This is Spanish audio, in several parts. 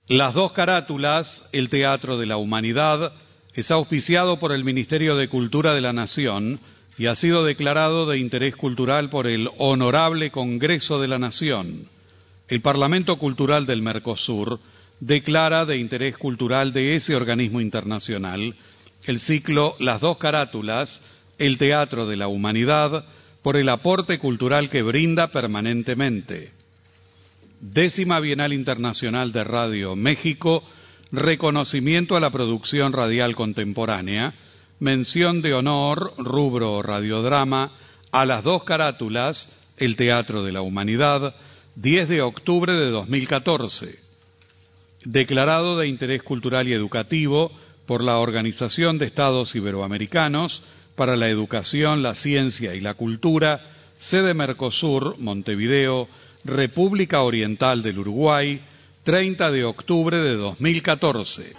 Las dos carátulas, el Teatro de la Humanidad, es auspiciado por el Ministerio de Cultura de la Nación y ha sido declarado de interés cultural por el Honorable Congreso de la Nación. El Parlamento Cultural del Mercosur declara de interés cultural de ese organismo internacional el ciclo Las dos carátulas, el Teatro de la Humanidad, por el aporte cultural que brinda permanentemente. 10ª Bienal Internacional de Radio México, reconocimiento a la producción radial contemporánea, mención de honor, rubro radiodrama, a las dos carátulas, el Teatro de la Humanidad, 10 de octubre de 2014. Declarado de interés cultural y educativo por la Organización de Estados Iberoamericanos para la Educación, la Ciencia y la Cultura, sede Mercosur, Montevideo, República Oriental del Uruguay, 30 de octubre de 2014.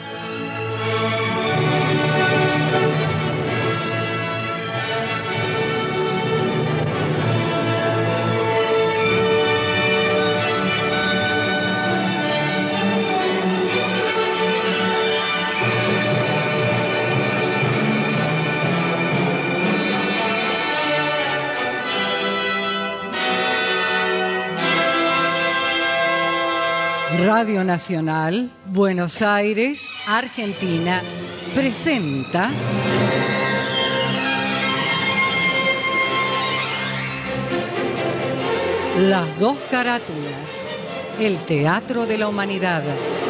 Radio Nacional, Buenos Aires, Argentina, presenta Las dos carátulas, el Teatro de la Humanidad.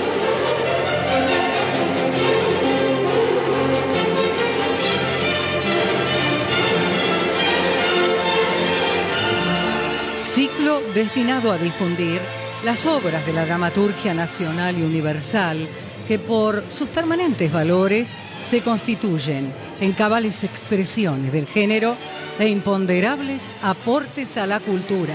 Ciclo destinado a difundir las obras de la dramaturgia nacional y universal que por sus permanentes valores se constituyen en cabales expresiones del género e imponderables aportes a la cultura.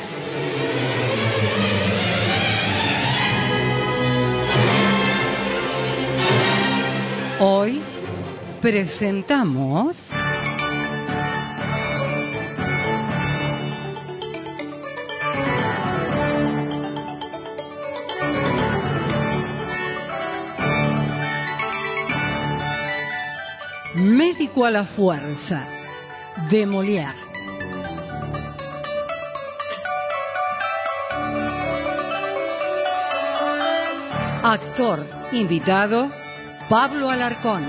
Hoy presentamos Médico a la fuerza, de Molière. Actor invitado, Pablo Alarcón.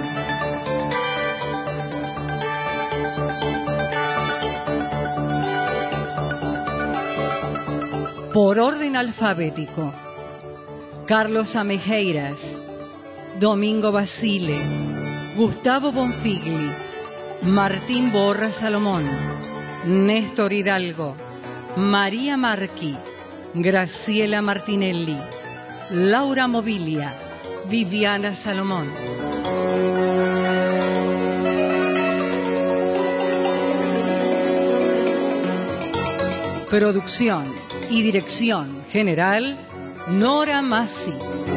Por orden alfabético: Carlos Amejeiras, Domingo Basile, Gustavo Bonfigli, Martín Borra Salomón, Néstor Hidalgo, María Marqui, Graciela Martinelli, Laura Mobilia, Viviana Salomón. Producción y dirección general, Nora Massi.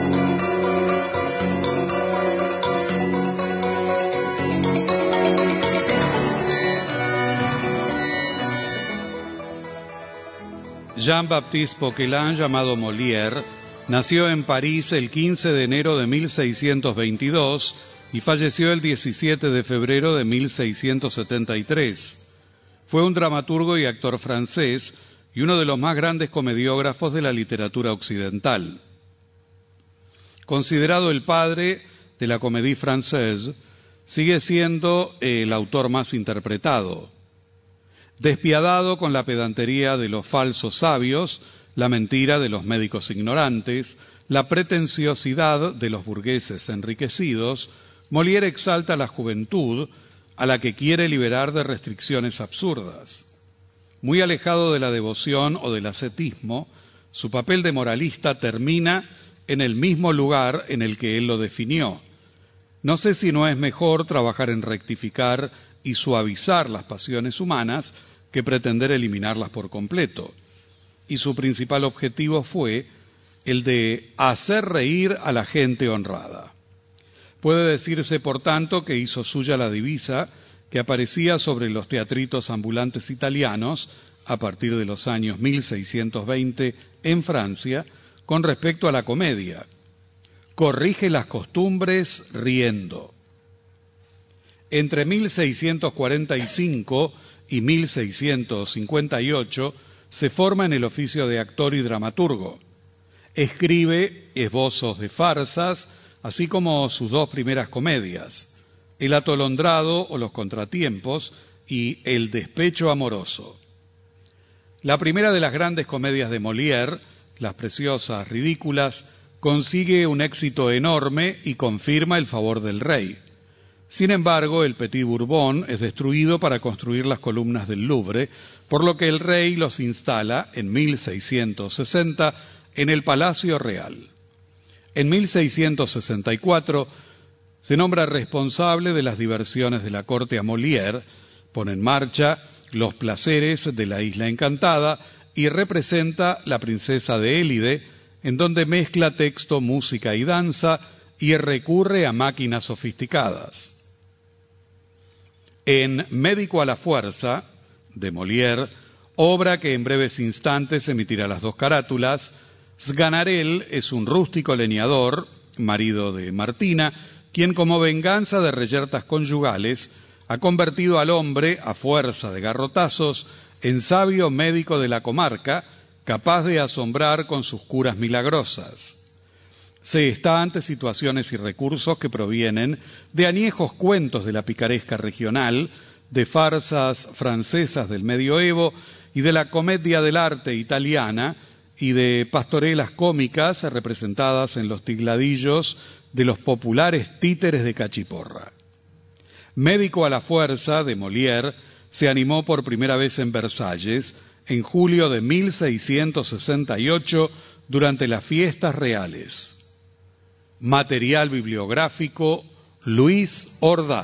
Jean-Baptiste Poquelin, llamado Molière, nació en París el 15 de enero de 1622 y falleció el 17 de febrero de 1673. Fue un dramaturgo y actor francés y uno de los más grandes comediógrafos de la literatura occidental. Considerado el padre de la comédie française, sigue siendo el autor más interpretado. Despiadado con la pedantería de los falsos sabios, la mentira de los médicos ignorantes, la pretenciosidad de los burgueses enriquecidos, Molière exalta la juventud a la que quiere liberar de restricciones absurdas. Muy alejado de la devoción o del ascetismo, su papel de moralista termina en el mismo lugar en el que él lo definió. No sé si no es mejor trabajar en rectificar y suavizar las pasiones humanas que pretender eliminarlas por completo. Y su principal objetivo fue el de hacer reír a la gente honrada. Puede decirse, por tanto, que hizo suya la divisa que aparecía sobre los teatritos ambulantes italianos a partir de los años 1620 en Francia con respecto a la comedia: corrige las costumbres riendo. Entre 1645 y 1658 se forma en el oficio de actor y dramaturgo. Escribe esbozos de farsas, así como sus dos primeras comedias, El atolondrado o Los contratiempos y El despecho amoroso. La primera de las grandes comedias de Molière, Las preciosas ridículas, consigue un éxito enorme y confirma el favor del rey. Sin embargo, el Petit Bourbon es destruido para construir las columnas del Louvre, por lo que el rey los instala en 1660 en el Palacio Real. En 1664 se nombra responsable de las diversiones de la corte a Molière, pone en marcha Los placeres de la Isla Encantada y representa La princesa de Élide, en donde mezcla texto, música y danza y recurre a máquinas sofisticadas. En Médico a la fuerza, de Molière, obra que en breves instantes emitirá las dos carátulas, Sganarelle es un rústico leñador, marido de Martina, quien como venganza de reyertas conyugales ha convertido al hombre, a fuerza de garrotazos, en sabio médico de la comarca, capaz de asombrar con sus curas milagrosas. Se está ante situaciones y recursos que provienen de añejos cuentos de la picaresca regional, de farsas francesas del medioevo y de la comedia del arte italiana, y de pastorelas cómicas representadas en los tigladillos de los populares títeres de Cachiporra. Médico a la fuerza, de Molière, se animó por primera vez en Versalles en julio de 1668 durante las fiestas reales. Material bibliográfico, Luis Ordaz.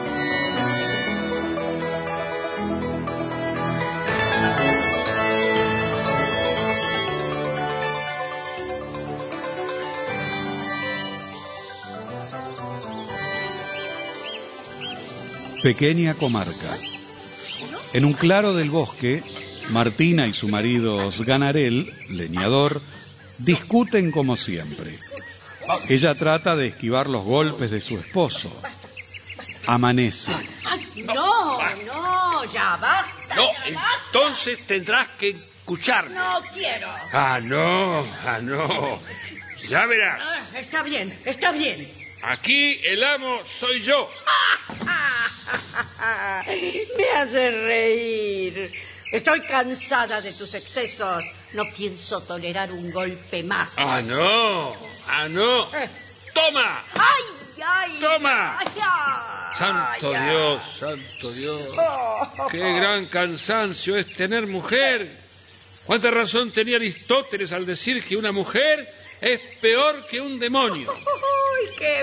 Pequeña comarca. En un claro del bosque, Martina y su marido Sganarelle, leñador, discuten como siempre. Ella trata de esquivar los golpes de su esposo. Amanece. No, ya basta. No, ya basta. entonces tendrás que escucharme. No quiero. No. Ya verás. Está bien. Aquí el amo soy yo. Me hace reír. Estoy cansada de tus excesos. No pienso tolerar un golpe más. No. ¡Toma! ¡Ay! ¡Toma! Ay. Santo Dios. ¡Qué gran cansancio es tener mujer! ¿Cuánta razón tenía Aristóteles al decir que una mujer es peor que un demonio? ¡Uy, qué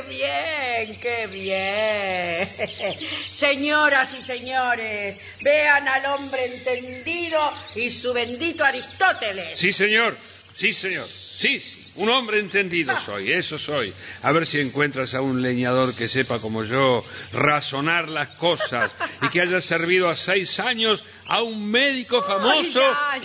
bien! Señoras y señores, vean al hombre entendido y su bendito Aristóteles. Sí, señor. Sí, un hombre entendido soy, eso soy. A ver si encuentras a un leñador que sepa como yo razonar las cosas y que haya servido a 6 años a un médico famoso.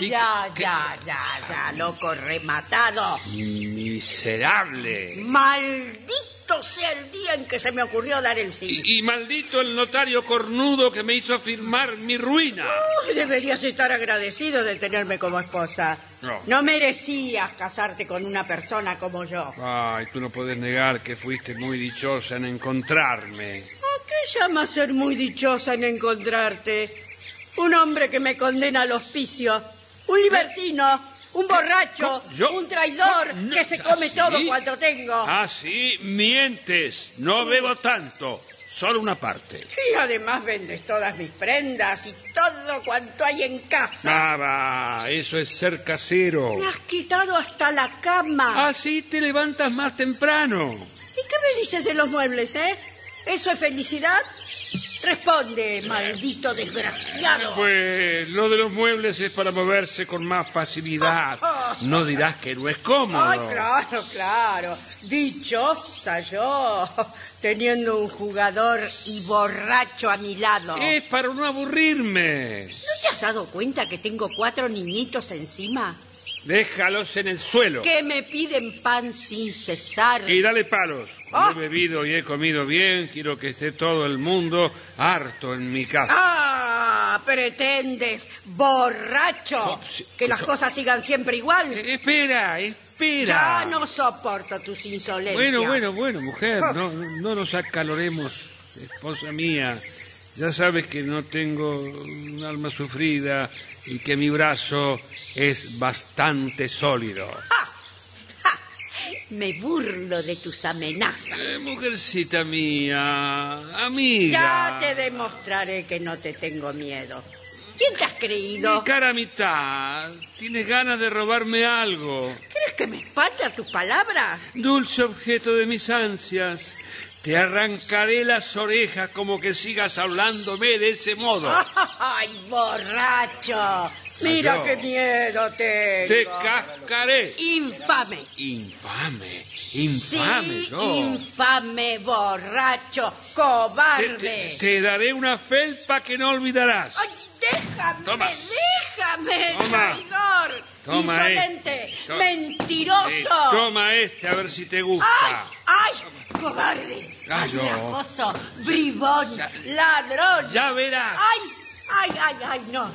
Ya, loco rematado. Miserable. Maldito sea el día en que se me ocurrió dar el sí. Y maldito el notario cornudo que me hizo firmar mi ruina. Deberías estar agradecido de tenerme como esposa. No merecías casarte con una persona como yo. Ay, tú no puedes negar que fuiste muy dichosa en encontrarme. ¿A qué llamas ser muy dichosa en encontrarte? Un hombre que me condena al hospicio, un libertino, un borracho, un traidor que se come todo cuanto tengo. Sí, mientes. No bebo tanto, solo una parte. Y además vendes todas mis prendas y todo cuanto hay en casa. Eso es ser casero. Me has quitado hasta la cama. Así te levantas más temprano. ¿Y qué me dices de los muebles, ¿Eso es felicidad? Responde, maldito desgraciado. Pues lo de los muebles es para moverse con más facilidad. No dirás que no es cómodo. Ay, claro. Dichosa yo, teniendo un jugador y borracho a mi lado. Es para no aburrirme. ¿No te has dado cuenta que tengo 4 niñitos encima? Déjalos en el suelo. Que me piden pan sin cesar. Y dale palos. Ah. He bebido y he comido bien. Quiero que esté todo el mundo harto en mi casa. ¡Ah! Pretendes, borracho, Oh, sí, que las cosas sigan siempre igual. Espera. Ya no soporto tus insolencias. Bueno, mujer. No nos acaloremos, esposa mía. Ya sabes que no tengo un alma sufrida y que mi brazo es bastante sólido. ¡Ja! ¡Ja! Me burlo de tus amenazas. Mujercita mía, amiga. Ya te demostraré que no te tengo miedo. ¿Quién te has creído? Mi cara mitad. ¿Tienes ganas de robarme algo? ¿Crees que me espanta tus palabras? Dulce objeto de mis ansias. Te arrancaré las orejas como que sigas hablándome de ese modo. ¡Ay, borracho! Mira yo. qué miedo tengo. Te cascaré. Infame. Infame, Sí, yo. infame, borracho, cobarde. Te daré una felpa que no olvidarás. ¡Ay, déjame! Toma. ¡Déjame, Toma. traidor! Toma ¡Insolente! Toma. ¡Mentiroso! Toma este a ver si te gusta. ¡Ay! ¡Cobarde! Ay, yo. ¡Andrajoso! ¡Bribón! ¡Ladrón! Ya verás. ¡Ay! No,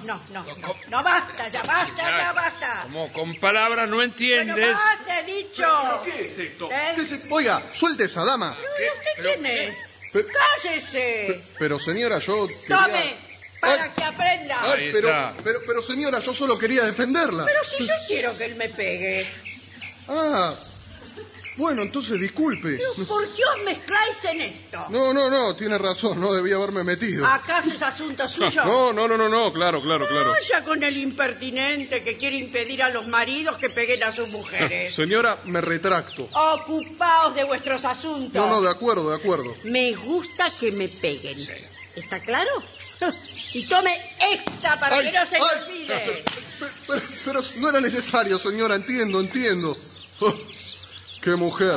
basta, ya basta. Como con palabras no Bueno, entiendes. basta, he dicho. ¿Qué es esto? ¿Eh? Oiga, suelte esa dama. ¿Usted quién es? Pero- ¡Cállese! Pero señora, yo quería... ¡Tome! ¡Para Ay. que aprenda! Ahí está. pero señora, yo solo quería defenderla. Pero si yo quiero que él me pegue. Ah, bueno, entonces disculpe. Pero ¿por qué os mezcláis en esto? No, tiene razón, no debía haberme metido. ¿Acaso es asunto suyo? No, claro. Vaya con el impertinente que quiere impedir a los maridos que peguen a sus mujeres. Señora, me retracto. Ocupaos de vuestros asuntos. No, de acuerdo. Me gusta que me peguen. ¿Está claro? Y tome esta para que no se me olvide. Pero no era necesario, señora, entiendo. Oh, qué mujer.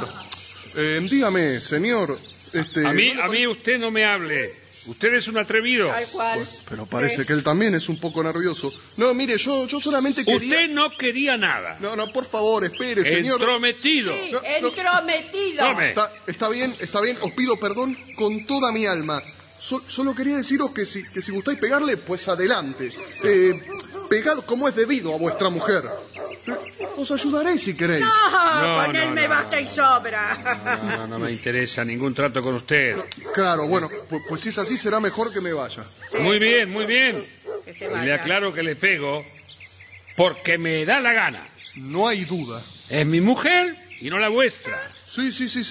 Dígame, señor, A mí usted no me hable. Usted es un atrevido. Tal cual. Pero parece que él también es un poco nervioso. No, mire, yo solamente quería... Usted no quería nada. No, por favor, espere, señor. Entrometido. Sí, No. entrometido. Tome. Está bien, os pido perdón con toda mi alma. Solo quería deciros que si gustáis pegarle, pues adelante. Pegad como es debido a vuestra mujer. Os ayudaré si queréis. No, con él no, me no. basta y sobra. No me interesa ningún trato con usted. Claro, bueno, pues si es así será mejor que me vaya. Muy bien. Que se Y vaya. le aclaro que le pego porque me da la gana. No hay duda. Es mi mujer y no la vuestra. Sí.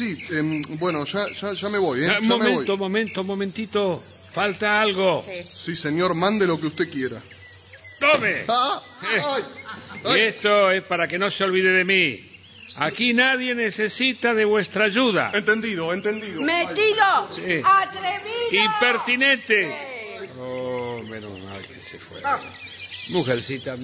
Bueno, ya me voy, ¿eh? Ya me voy. Momentito. Falta algo. Sí. Sí, señor, mande lo que usted quiera. ¡Tome! ¡Ah! ¡Ay! Y esto es para que no se olvide de mí. Aquí nadie necesita de vuestra ayuda. Entendido. ¡Metido! Sí. ¡Atrevido! ¡Impertinente! Sí. Oh, menos mal que se fue. Ah. Mujercita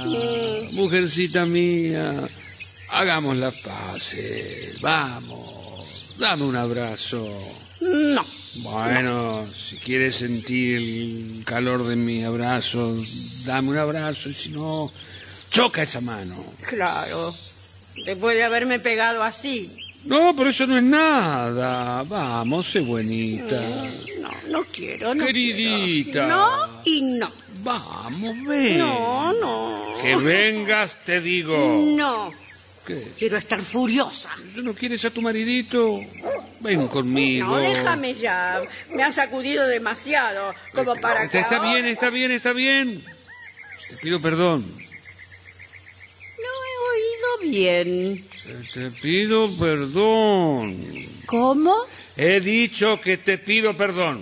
mía, hagamos las paces. Vamos, dame un abrazo. No. Bueno, si quieres sentir el calor de mi abrazo, dame un abrazo, y si no, choca esa mano. Claro. Después de haberme pegado así. No, pero eso no es nada. Vamos, sé buenita. No quiero, no Queridita. quiero. No y no. Vamos, ven. No. Que vengas, te digo. No. ¿Qué? Quiero estar furiosa. ¿Tú no quieres a tu maridito? Ven conmigo. No, déjame ya. Me han sacudido demasiado. Como para que Está ahora- bien. Te pido perdón. No he oído bien. Te pido perdón. ¿Cómo? He dicho que te pido perdón.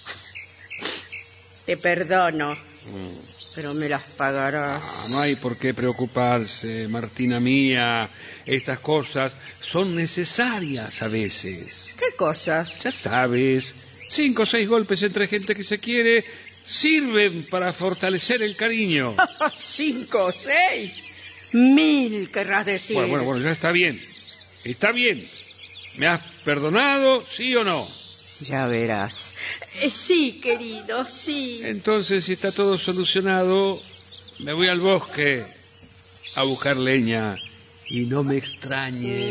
Te perdono, pero me las pagarás. No hay por qué preocuparse, Martina mía. Estas cosas son necesarias a veces. ¿Qué cosas? Ya sabes, 5 o 6 golpes entre gente que se quiere sirven para fortalecer el cariño. 5 o 6. 1000 querrás decir. Bueno, ya está bien. Está bien. ¿Me has perdonado, sí o no? Ya verás. Sí, querido, sí. Entonces, si está todo solucionado, me voy al bosque a buscar leña y no me extrañe.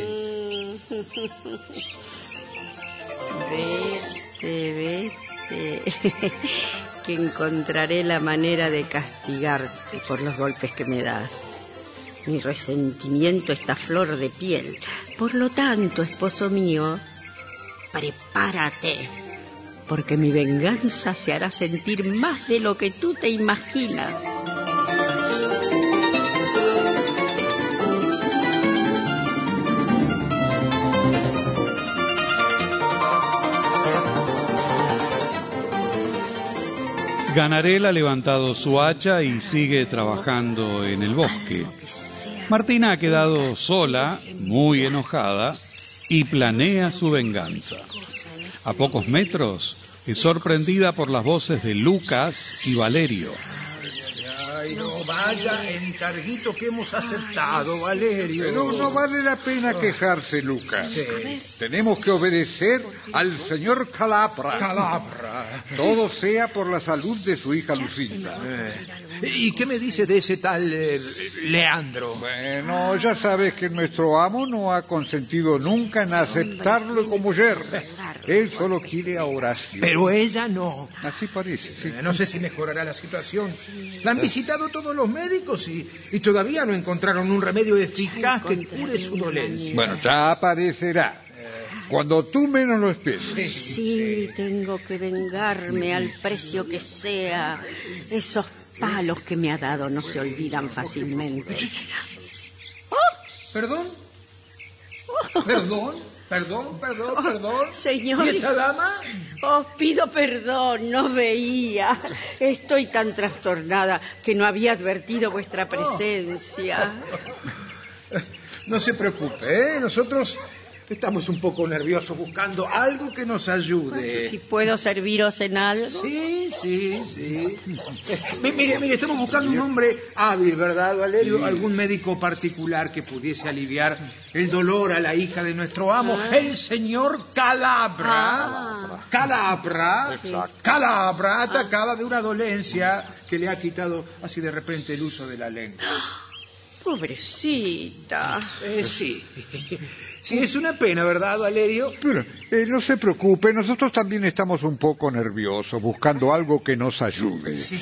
Vete. Que encontraré la manera de castigarte por los golpes que me das. Mi resentimiento está a flor de piel. Por lo tanto, esposo mío, prepárate, porque mi venganza se hará sentir más de lo que tú te imaginas. Sganarelle ha levantado su hacha y sigue trabajando en el bosque. Martina ha quedado sola, muy enojada, y planea su venganza. A pocos metros es sorprendida por las voces de Lucas y Valerio. Ay, no vaya encarguito que hemos aceptado, Valerio. Pero no vale la pena quejarse, Lucas. Sí. Tenemos que obedecer al señor Calabra. Calabra. Todo sea por la salud de su hija Lucinda. ¿Y qué me dice de ese tal Leandro? Bueno, ya sabes que nuestro amo no ha consentido nunca en aceptarlo como yerno. Él solo quiere a Horacio. Pero ella no. Así parece, sí. No sé si mejorará la situación. La han visitado todos los médicos y todavía no encontraron un remedio eficaz que cure su dolencia. Bueno, ya aparecerá. Cuando tú menos lo esperes. Sí, tengo que vengarme al precio que sea. Esos palos que me ha dado no se olvidan fácilmente. ¿Perdón? Perdón. Señor. ¿Y esta dama? Os pido perdón, no veía. Estoy tan trastornada que no había advertido vuestra presencia. No se preocupe, Nosotros estamos un poco nerviosos buscando algo que nos ayude. Si puedo serviros en algo. Sí. Mire, estamos buscando un hombre hábil, ¿verdad, Valerio? Algún médico particular que pudiese aliviar el dolor a la hija de nuestro amo, el señor Calabra. Calabra, atacada de una dolencia que le ha quitado así de repente el uso de la lengua. Pobrecita. Sí. Sí, es una pena, ¿verdad, Valerio? Pero no se preocupe, nosotros también estamos un poco nerviosos, buscando algo que nos ayude. Sí.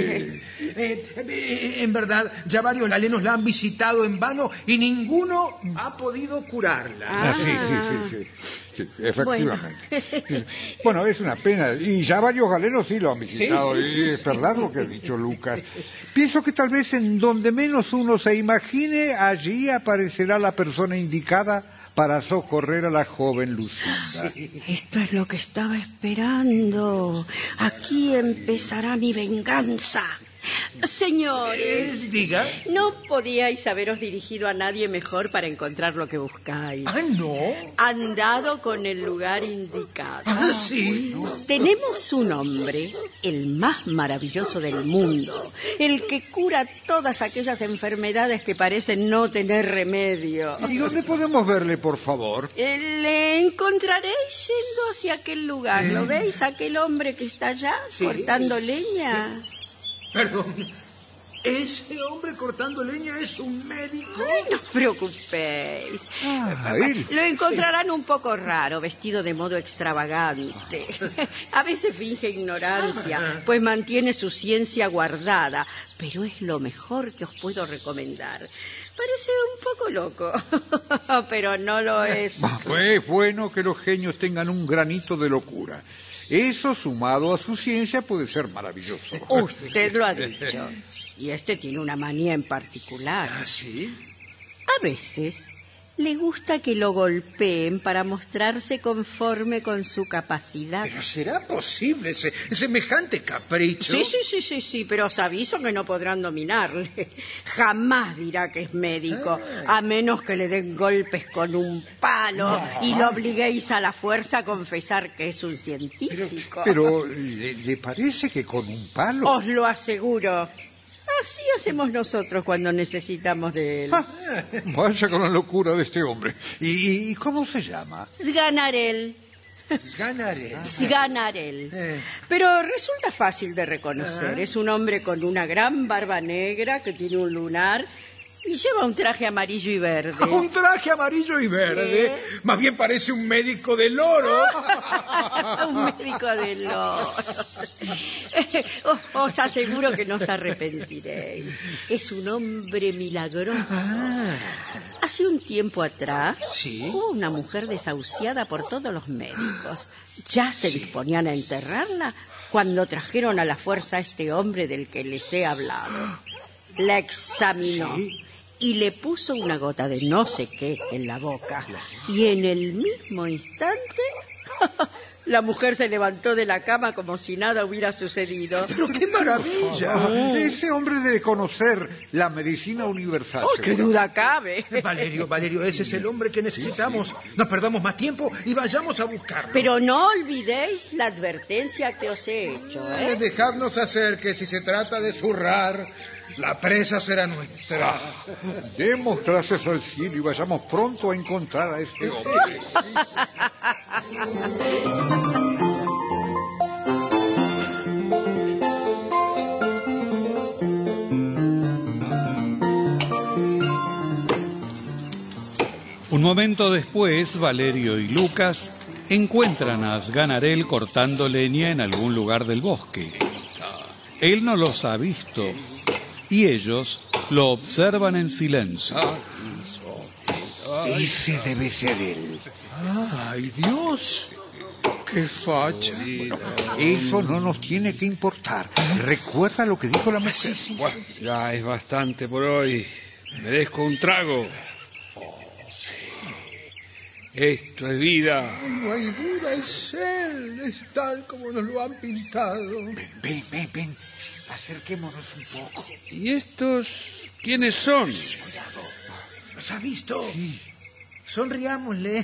En verdad, ya varios lalenos la han visitado en vano y ninguno ha podido curarla. Sí, efectivamente. Bueno, es una pena. Y ya varios galenos sí lo han visitado. Sí. Y es verdad lo que ha dicho Lucas. Pienso que tal vez en donde menos uno se imagine, allí aparecerá la persona indicada para socorrer a la joven Lucinda. Esto es lo que estaba esperando. Aquí empezará mi venganza. Señores, diga. ¿No podíais haberos dirigido a nadie mejor para encontrar lo que buscáis? ¿No? Han dado con el lugar indicado. Sí. Tenemos un hombre, el más maravilloso del mundo, el que cura todas aquellas enfermedades que parecen no tener remedio. ¿Y dónde podemos verle, por favor? Le encontraréis yendo hacia aquel lugar. ¿Lo veis? Aquel hombre que está allá cortando leña. Perdón, ¿ese hombre cortando leña es un médico? Ay, no os preocupéis. Él. Lo encontrarán un poco raro, vestido de modo extravagante. A veces finge ignorancia, pues mantiene su ciencia guardada. Pero es lo mejor que os puedo recomendar. Parece un poco loco, pero no lo es. Es bueno que los genios tengan un granito de locura. Eso, sumado a su ciencia, puede ser maravilloso. Usted lo ha dicho. Y este tiene una manía en particular. ¿Ah, sí? A veces le gusta que lo golpeen para mostrarse conforme con su capacidad. ¿Pero será posible semejante capricho? Sí, pero os aviso que no podrán dominarle. Jamás dirá que es médico, a menos que le den golpes con un palo y lo obliguéis a la fuerza a confesar que es un científico. Pero ¿le parece que con un palo? Os lo aseguro. Así hacemos nosotros cuando necesitamos de él. Vaya con la locura de este hombre. ¿Y cómo se llama? Sganarelle. Pero resulta fácil de reconocer. Es un hombre con una gran barba negra que tiene un lunar Y lleva un traje amarillo y verde. Un traje amarillo y verde. Más bien parece un médico del oro. Un médico del oro. Os aseguro que no os arrepentiréis. Es un hombre milagroso. Hace un tiempo atrás hubo una mujer desahuciada por todos los médicos. Ya se disponían a enterrarla cuando trajeron a la fuerza a este hombre del que les he hablado. La examinó. Y le puso una gota de no sé qué en la boca. Y en el mismo instante, la mujer se levantó de la cama como si nada hubiera sucedido. ¡Pero qué maravilla! Ese hombre debe conocer la medicina universal. ¡Oh, qué duda cabe! Valerio, ese es el hombre que necesitamos. No perdamos más tiempo y vayamos a buscarlo. Pero no olvidéis la advertencia que os he hecho, ¿eh? Dejadnos hacer que si se trata de zurrar, la presa será nuestra. Demos gracias al cielo y vayamos pronto a encontrar a ese hombre. Un momento después, Valerio y Lucas encuentran a Sganarelle cortando leña en algún lugar del bosque. Él no los ha visto y ellos lo observan en silencio. Ese debe ser él. ¡Ay, Dios! ¡Qué facha! Eso no nos tiene que importar. Recuerda lo que dijo la mujer. Bueno, ya es bastante por hoy. Merezco un trago. Esto es vida. No hay duda, es él. Es tal como nos lo han pintado. Ven. Acerquémonos un poco. ¿Y estos quiénes son? ¿Los ha visto? Sí. Sonriámosle.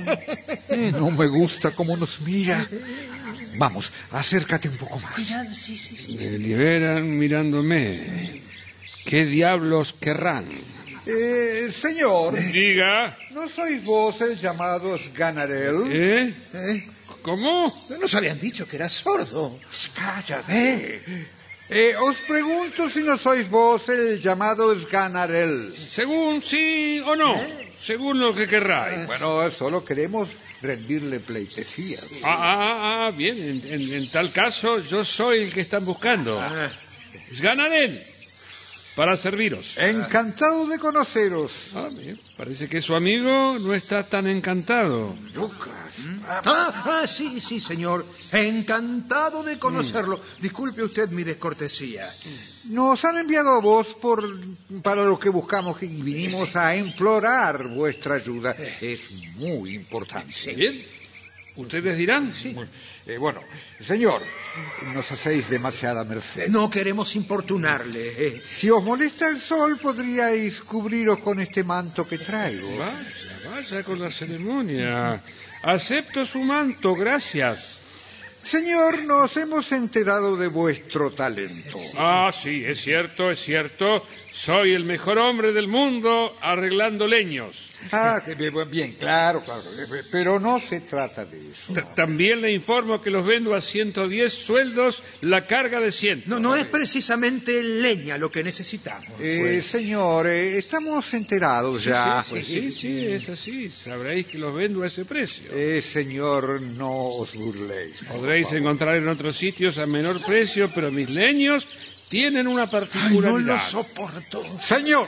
No me gusta cómo nos mira. Vamos, acércate un poco más. Cuidado, sí. Me liberan mirándome. ¿Qué diablos querrán? Señor. Diga. ¿No sois vos el llamado Sganarelle? ¿Cómo? Nos habían dicho que era sordo. Cállate. Os pregunto si no sois vos el llamado Sganarelle. Según sí o no. Según lo que querráis. Bueno, solo queremos rendirle pleitesía. Bien. En tal caso, yo soy el que están buscando. Sganarelle. Para serviros. Encantado de conoceros. Bien. Parece que su amigo no está tan encantado. Lucas. Sí, señor. Encantado de conocerlo. Disculpe usted mi descortesía. Nos han enviado a vos para lo que buscamos y vinimos a implorar vuestra ayuda. Es muy importante. Bien. ¿Ustedes dirán? Sí. Bueno, señor, nos hacéis demasiada merced. No queremos importunarle. Si os molesta el sol, podríais cubriros con este manto que traigo. Vaya con la ceremonia. Acepto su manto, gracias. Señor, nos hemos enterado de vuestro talento. Sí, es cierto. Soy el mejor hombre del mundo arreglando leños. Bien, claro. Pero no se trata de eso. También le informo que los vendo a 110 sueldos la carga de 100. No es precisamente leña lo que necesitamos. Señor, estamos enterados ya. Sí, es así. Sabréis que los vendo a ese precio. Señor, no os burléis. Podréis encontrar en otros sitios a menor precio, pero mis leños tienen una particularidad. No lo soporto. Señor,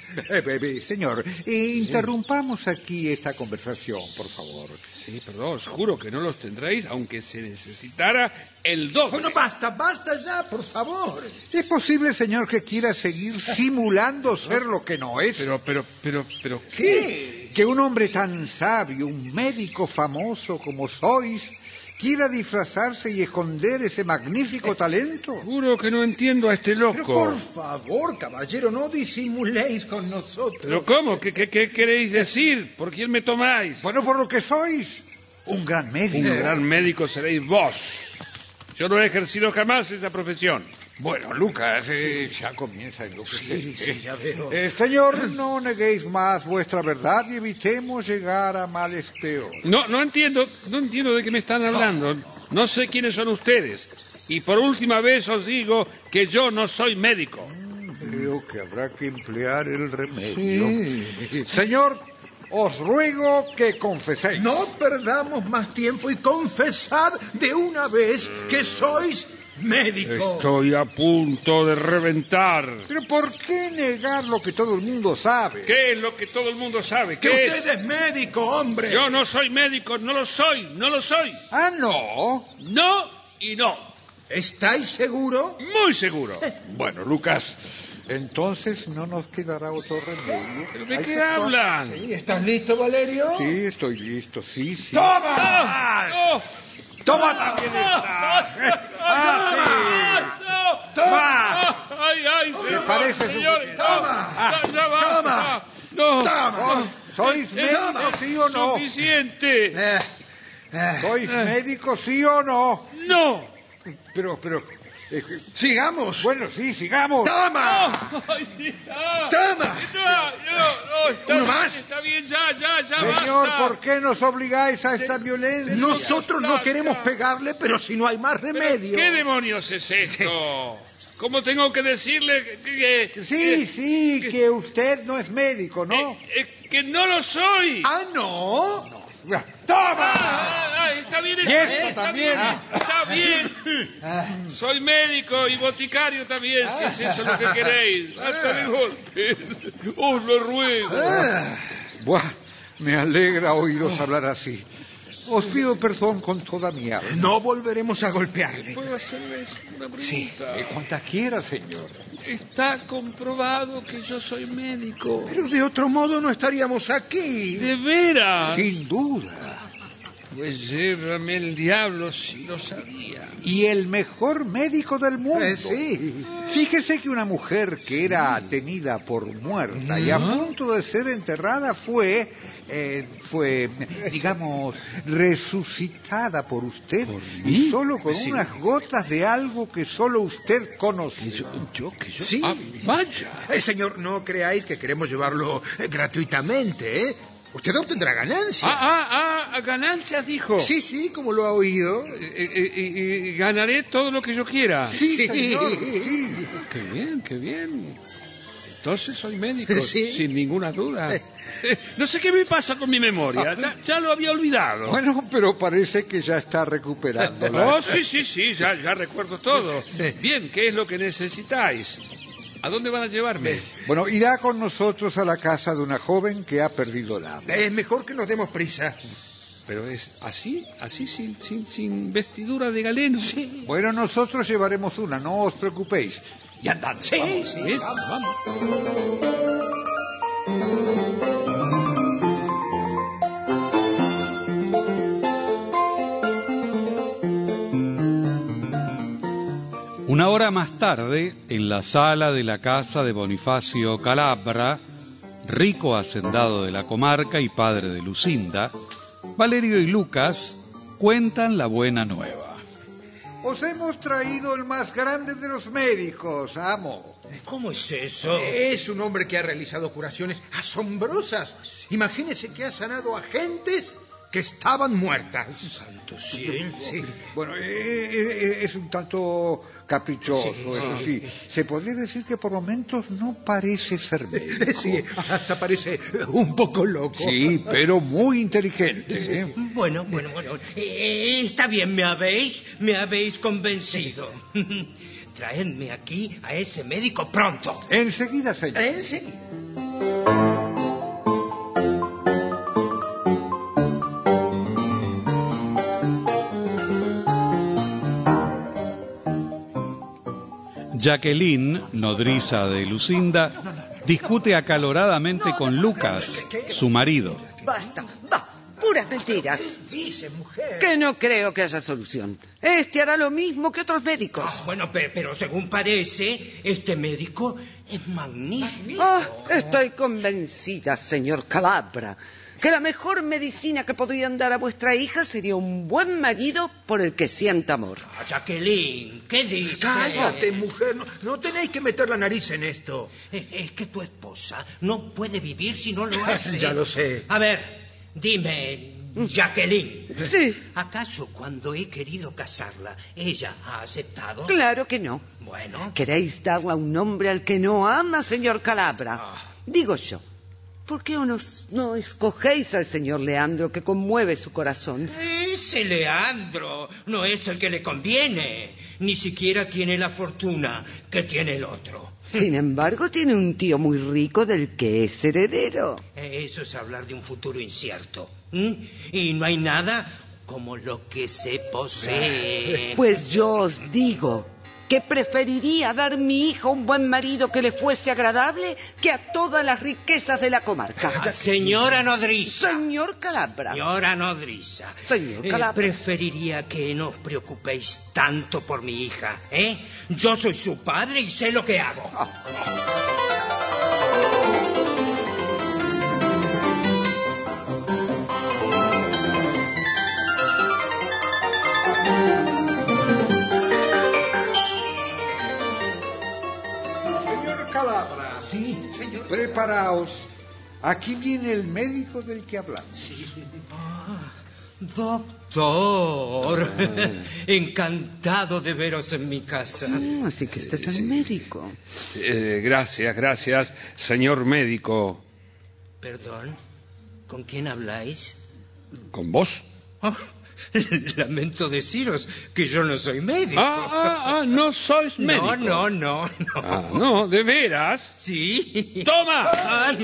señor, interrumpamos aquí esta conversación, por favor. Sí, perdón, os juro que no los tendréis, aunque se necesitara el doble. Bueno, basta ya, por favor. ¿Es posible, señor, que quiera seguir simulando ser lo que no es? Pero, ¿qué? Que un hombre tan sabio, un médico famoso como sois, quiera disfrazarse y esconder ese magnífico talento. Juro que no entiendo a este loco. Pero por favor, caballero, no disimuléis con nosotros. ¿Pero cómo? ¿Qué queréis decir? ¿Por quién me tomáis? Bueno, por lo que sois. Un gran médico. Un gran médico seréis vos. Yo no he ejercido jamás esa profesión. Bueno, Lucas, ya comienza en lo que Sí, ya veo. Señor, no neguéis más vuestra verdad y evitemos llegar a males peores. No entiendo de qué me están hablando. No sé quiénes son ustedes. Y por última vez os digo que yo no soy médico. Creo que habrá que emplear el remedio. Sí. Señor, os ruego que confeséis. No perdamos más tiempo y confesad de una vez que sois médico. Estoy a punto de reventar. Pero ¿por qué negar lo que todo el mundo sabe? ¿Qué es lo que todo el mundo sabe? Que usted es médico, hombre. Yo no soy médico, no lo soy. Ah, ¿no? No y no. ¿Estáis seguro? Muy seguro. Bueno, Lucas, entonces no nos quedará otro remedio. ¿Pero de qué hablan? Sí, ¿estás listo, Valerio? Sí, estoy listo, sí. ¡Toma! ¡No! ¡Toma también ¡Toma! ¡Ay, ¿Te parece señores! ¡Toma! ¡Ya va! ¡Toma! ¡No! ¡Toma! ¿Sois médicos, sí o no? ¡Suficiente! ¿Sois médicos, sí o no? ¡No! Pero... ¡Sigamos! Bueno, sí, sigamos. ¡Toma! ¡Ay, sí! ¡Toma! No, está ¿Uno bien, más? está bien, ya Señor, basta. ¿por qué nos obligáis a esta violencia? Nosotros no queremos pegarle, pero si no hay más ¿Pero remedio. ¿Qué demonios es esto? ¿Cómo tengo que decirle que Sí, que usted no es médico, ¿no? que no lo soy? ¿Ah, no? ¡Toma! Está bien, Y esto también. Está bien. Soy médico y boticario también, si es eso lo que queréis. Hasta de golpe. Os lo ruego. Buah, me alegra oíros hablar así. Os pido perdón con toda mi alma. No volveremos a golpearle. ¿Puedo hacerles una pregunta? Sí, cuanta quiera, señor. Está comprobado que yo soy médico. Pero de otro modo no estaríamos aquí. ¿De veras? Sin duda. Pues llévame el diablo si lo sabía. Y el mejor médico del mundo. Sí. Fíjese que una mujer que era tenida por muerta y a punto de ser enterrada fue, digamos, resucitada por usted. Y solo con unas gotas de algo que solo usted conoce. ¿Yo? Sí. Ah, vaya. Señor, no creáis que queremos llevarlo gratuitamente, ¿eh? Usted obtendrá ganancia. Ganancias, dijo. Sí, como lo ha oído. Y ganaré todo lo que yo quiera. Sí, señor. Sí. Qué bien. Entonces soy médico, Sí. sin ninguna duda. No sé qué me pasa con mi memoria. Ya lo había olvidado. Bueno, pero parece que ya está recuperándola. Oh, sí, ya recuerdo todo. Bien, ¿qué es lo que necesitáis? ¿A dónde van a llevarme? Bueno, irá con nosotros a la casa de una joven que ha perdido la hambre. Es mejor que nos demos prisa. Pero es así, sin vestidura de galeno. Sí. Bueno, nosotros llevaremos una, no os preocupéis. Y andad. Sí, Bien, vamos. Una hora más tarde, en la sala de la casa de Bonifacio Calabra, rico hacendado de la comarca y padre de Lucinda, Valerio y Lucas cuentan la buena nueva. Os hemos traído el más grande de los médicos, amo. ¿Cómo es eso? Es un hombre que ha realizado curaciones asombrosas. Imagínese que ha sanado a gentes que estaban muertas. Santo cielo. Sí. Bueno, es un tanto caprichoso, eso sí. Se podría decir que por momentos no parece ser médico. Sí, hasta parece un poco loco. Sí, pero muy inteligente. ¿Eh? Bueno. Está bien, me habéis convencido. Traedme aquí a ese médico pronto. Enseguida, señor. Enseguida. Jacqueline, nodriza de Lucinda, discute acaloradamente con Lucas, su marido. Basta, puras mentiras. Dice, mujer. Que no creo que haya solución. Este hará lo mismo que otros médicos. Bueno, pero según parece, este médico es magnífico. Estoy convencida, señor Calabra, que la mejor medicina que podrían dar a vuestra hija sería un buen marido por el que sienta amor. Jacqueline, ¿qué dices? Cállate, mujer. No tenéis que meter la nariz en esto. Es que tu esposa no puede vivir si no lo hace. Ya lo sé. A ver, dime, Jacqueline. Sí. ¿Acaso cuando he querido casarla, ella ha aceptado? Claro que no. Bueno. ¿Queréis darla a un hombre al que no ama, señor Calabra? Digo yo, ¿por qué no escogéis al señor Leandro que conmueve su corazón? Ese Leandro no es el que le conviene. Ni siquiera tiene la fortuna que tiene el otro. Sin embargo, tiene un tío muy rico del que es heredero. Eso es hablar de un futuro incierto. Y no hay nada como lo que se posee. Pues yo os digo que preferiría dar mi hijo a un buen marido que le fuese agradable que a todas las riquezas de la comarca. Señora Nodriza. Señor Calabra. Señora Nodriza. Señor Calabra. Preferiría que no os preocupéis tanto por mi hija, ¿eh? Yo soy su padre y sé lo que hago. Calabra. Sí, señor. Preparaos. Aquí viene el médico del que hablamos. Sí. Doctor, encantado de veros en mi casa. Así que este es el médico. Gracias, señor médico. Perdón, ¿con quién habláis? ¿Con vos? Lamento deciros que yo no soy médico. ¿No sois médico? No. No, ¿de veras? Sí. ¡Toma!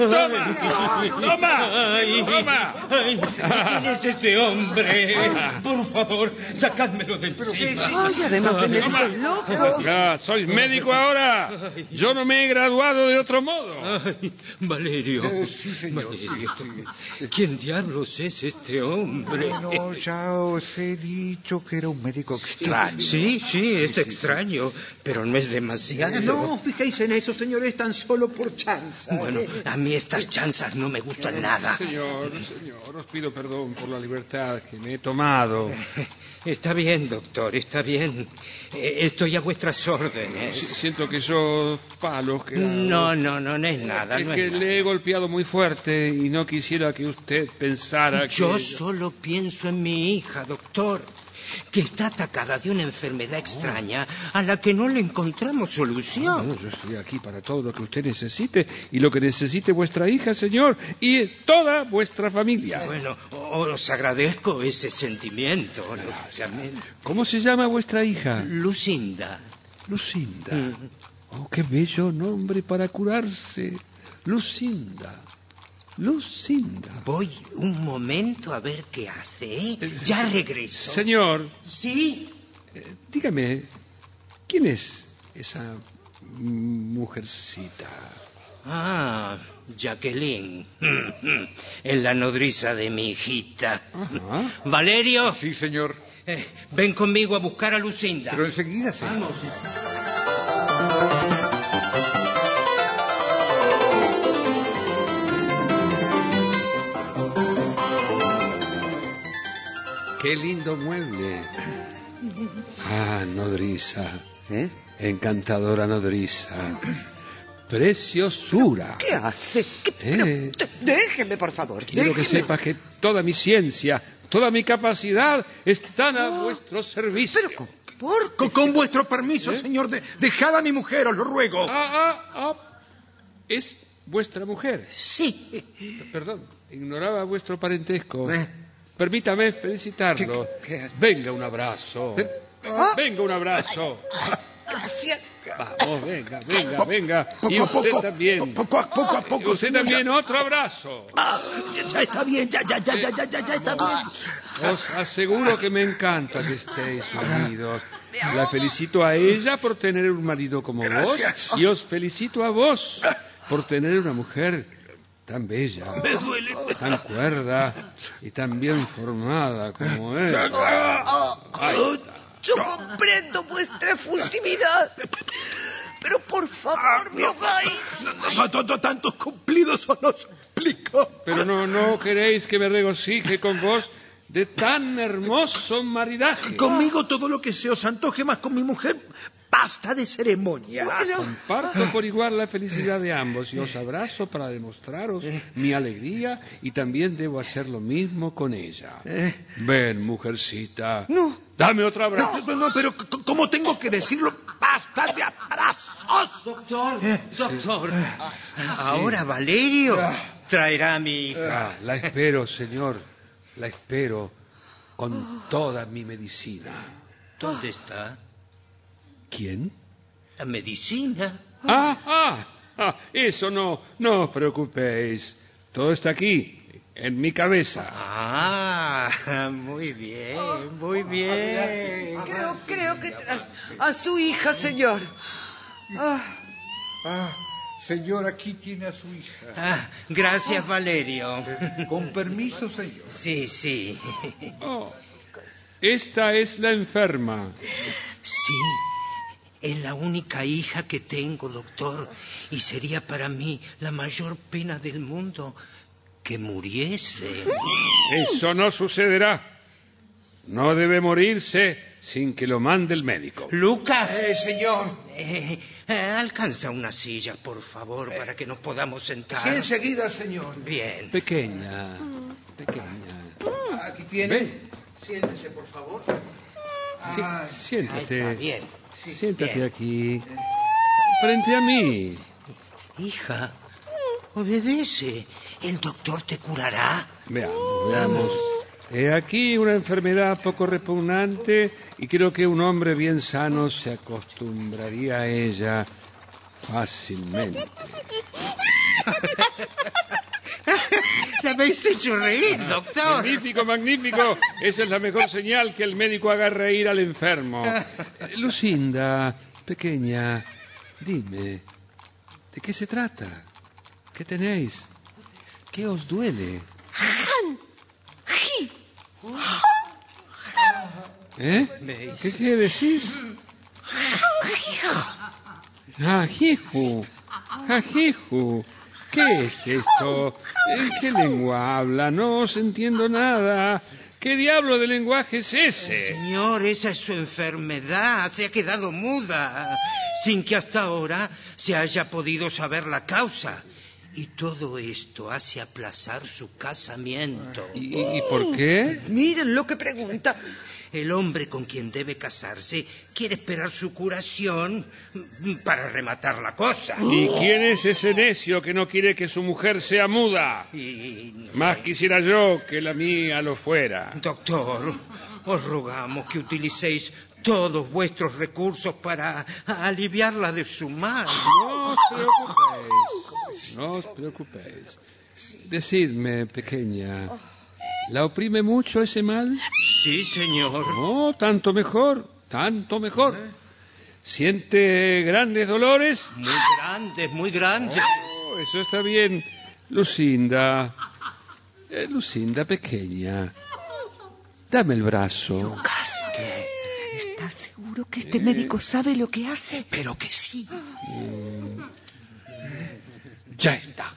¡Toma! ¿Quién es este hombre? Por favor, sacádmelo de encima. Ay, además de médico es loco. ¿Sois médico ahora? Yo no me he graduado de otro modo. Valerio. Sí, señor. Valerio. ¿Quién diablos es este hombre? Bueno, ya os he dicho que era un médico extraño. Sí, es extraño, pero no es demasiado. No fijéis en eso, señor, es tan solo por chanza. Bueno, a mí estas chanzas no me gustan nada. Señor, os pido perdón por la libertad que me he tomado. Está bien, doctor, está bien. Estoy a vuestras órdenes. Siento que esos palos que... No es nada. Es que le he golpeado muy fuerte y no quisiera que usted pensara que... Yo solo pienso en mi hija, doctor, que está atacada de una enfermedad extraña a la que no le encontramos solución. Yo estoy aquí para todo lo que usted necesite y lo que necesite vuestra hija, señor, y toda vuestra familia. Bueno, os agradezco ese sentimiento. ¿Cómo se llama vuestra hija? Lucinda. Lucinda. Oh, qué bello nombre para curarse. Lucinda. Voy un momento a ver qué hace, ¿eh? Ya regreso. Señor. ¿Sí? Dígame, ¿quién es esa mujercita? Jacqueline. Es la nodriza de mi hijita. Ajá. Valerio. Sí, señor. Ven conmigo a buscar a Lucinda. Pero enseguida, señor. Vamos. ¡Qué lindo mueble! Nodriza. Encantadora nodriza. Preciosura. ¿Qué hace? Déjeme, por favor. Quiero que sepa que toda mi ciencia, toda mi capacidad están a vuestro servicio. Pero, con vuestro permiso, señor, dejad a mi mujer, os lo ruego. ¿Es vuestra mujer? Sí. Perdón, ignoraba vuestro parentesco. Permítame felicitarlo. Venga, un abrazo. Venga, un abrazo. Gracias. Vamos, venga. Y usted también. Poco a poco. Usted también, otro abrazo. Ya está bien, ya está bien. Os aseguro que me encanta que estéis unidos. La felicito a ella por tener un marido como vos. Y os felicito a vos por tener una mujer tan bella, tan cuerda y tan bien formada como él. Yo comprendo vuestra efusividad, pero por favor me hagáis. Tantos cumplidos os lo explico. Pero no queréis que me regocije con vos. de tan hermoso maridaje. Conmigo todo lo que se os antoje, más con mi mujer, basta de ceremonia. Comparto por igual la felicidad de ambos y os abrazo para demostraros mi alegría y también debo hacer lo mismo con ella. Ven, mujercita. No. Dame otro abrazo. No, pero ¿cómo tengo que decirlo? ¡Basta de abrazos! Doctor, ahora Valerio traerá a mi hija. La espero, señor. La espero con toda mi medicina. ¿Dónde está? ¿Quién? La medicina. Eso no os preocupéis. Todo está aquí, en mi cabeza. Muy bien, muy bien. Creo que a su hija, señor. Señor, aquí tiene a su hija. Gracias, Valerio. Con permiso, señor. Sí. Esta es la enferma. Sí. Es la única hija que tengo, doctor, y sería para mí la mayor pena del mundo que muriese. Eso no sucederá. No debe morirse sin que lo mande el médico. Lucas. Señor. Alcanza una silla, por favor, para que nos podamos sentar. Sí, enseguida, señor. Bien. Pequeña. Aquí tiene. Ven. Siéntese, por favor. Siéntate. Está bien. Siéntate bien. aquí. Frente a mí. Hija, obedece. El doctor te curará. Veamos. He aquí una enfermedad poco repugnante y creo que un hombre bien sano se acostumbraría a ella fácilmente. La habéis hecho reír, doctor. Magnífico. Esa es la mejor señal, que el médico haga reír al enfermo. Lucinda, pequeña, dime, ¿de qué se trata? ¿Qué tenéis? ¿Qué os duele? ¿Qué decís? Ajijo. ¿Qué es esto? ¿Qué lengua habla? No os entiendo nada. ¿Qué diablo de lenguaje es ese? Señor, esa es su enfermedad. Se ha quedado muda, sin que hasta ahora se haya podido saber la causa. Y todo esto hace aplazar su casamiento. ¿Y por qué? Miren lo que pregunta. El hombre con quien debe casarse quiere esperar su curación para rematar la cosa. ¿Y quién es ese necio que no quiere que su mujer sea muda? Más quisiera yo que la mía lo fuera. Doctor, os rogamos que utilicéis todos vuestros recursos para aliviarla de su mal. No os preocupéis. Decidme, pequeña, ¿la oprime mucho ese mal? Sí, señor. No, tanto mejor. ¿Siente grandes dolores? Muy grandes. Eso está bien. Lucinda, pequeña, dame el brazo. Lucas, ¿estás seguro que este médico sabe lo que hace? Pero que sí. Ya está.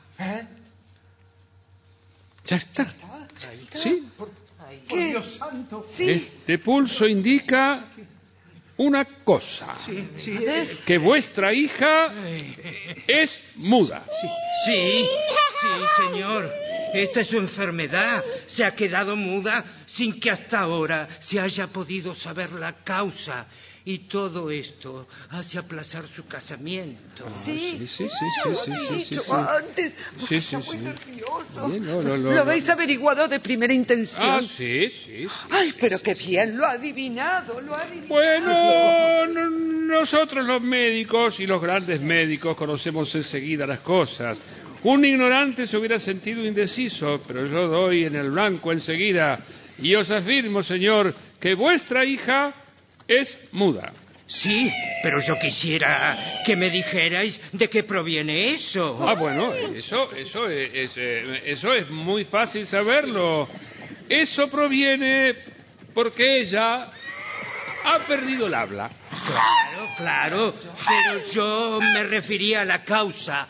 Ya está. ¿Sí? Por Dios santo. Sí. Este pulso indica una cosa. Sí. Que vuestra hija es muda. Sí, señor. Esta es su enfermedad. Se ha quedado muda sin que hasta ahora se haya podido saber la causa. Y todo esto hace aplazar su casamiento. Sí. Sí. Antes. Sí. Muy nervioso. Bien, ¿Lo habéis averiguado de primera intención? Sí. Ay, pero qué bien, lo ha adivinado. Bueno, nosotros los médicos y los grandes médicos conocemos enseguida las cosas. Un ignorante se hubiera sentido indeciso, pero yo doy en el blanco enseguida. Y os afirmo, señor, que vuestra hija es muda. Sí, pero yo quisiera que me dijerais de qué proviene eso. Bueno, eso es muy fácil saberlo. Eso proviene porque ella ha perdido el habla. Claro, pero yo me refería a la causa,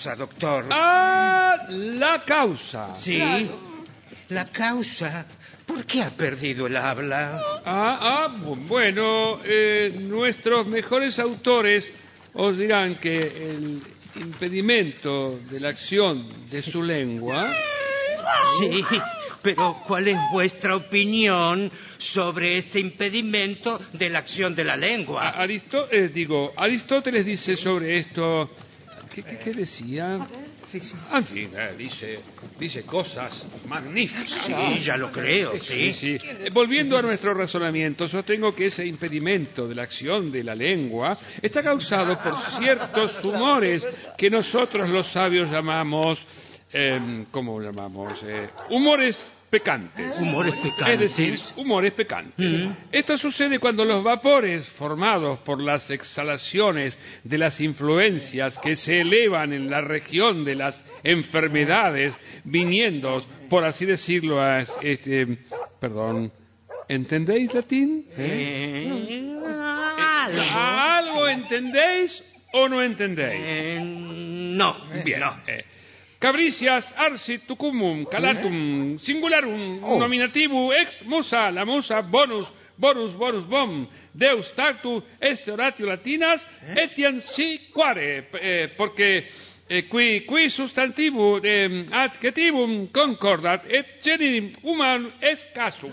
doctor. La causa. Sí, la causa. ¿Por qué ha perdido el habla? Bueno, nuestros mejores autores os dirán que el impedimento de la acción de su lengua... Sí, pero ¿cuál es vuestra opinión sobre este impedimento de la acción de la lengua? Aristóteles dice sobre esto... ¿Qué decía? Sí. En fin, dice cosas magníficas. Sí, ya lo creo, sí. Volviendo a nuestro razonamiento, sostengo que ese impedimento de la acción de la lengua está causado por ciertos humores que nosotros los sabios llamamos... ¿cómo llamamos? Humores pecantes. Humores pecantes. Es decir, humores pecantes. Esto sucede cuando los vapores formados por las exhalaciones de las influencias que se elevan en la región de las enfermedades, viniendo, por así decirlo, ¿entendéis latín? ¿Algo entendéis o no entendéis? No. Bien. No. Cabricias, arsit, tucumum, calatum, singularum, nominativu, ex musa, la musa, bonus, bom, deus tactu, este oratio latinas, etiam si quare, porque qui substantivo adjectivum concordat, et generim humanum es casum.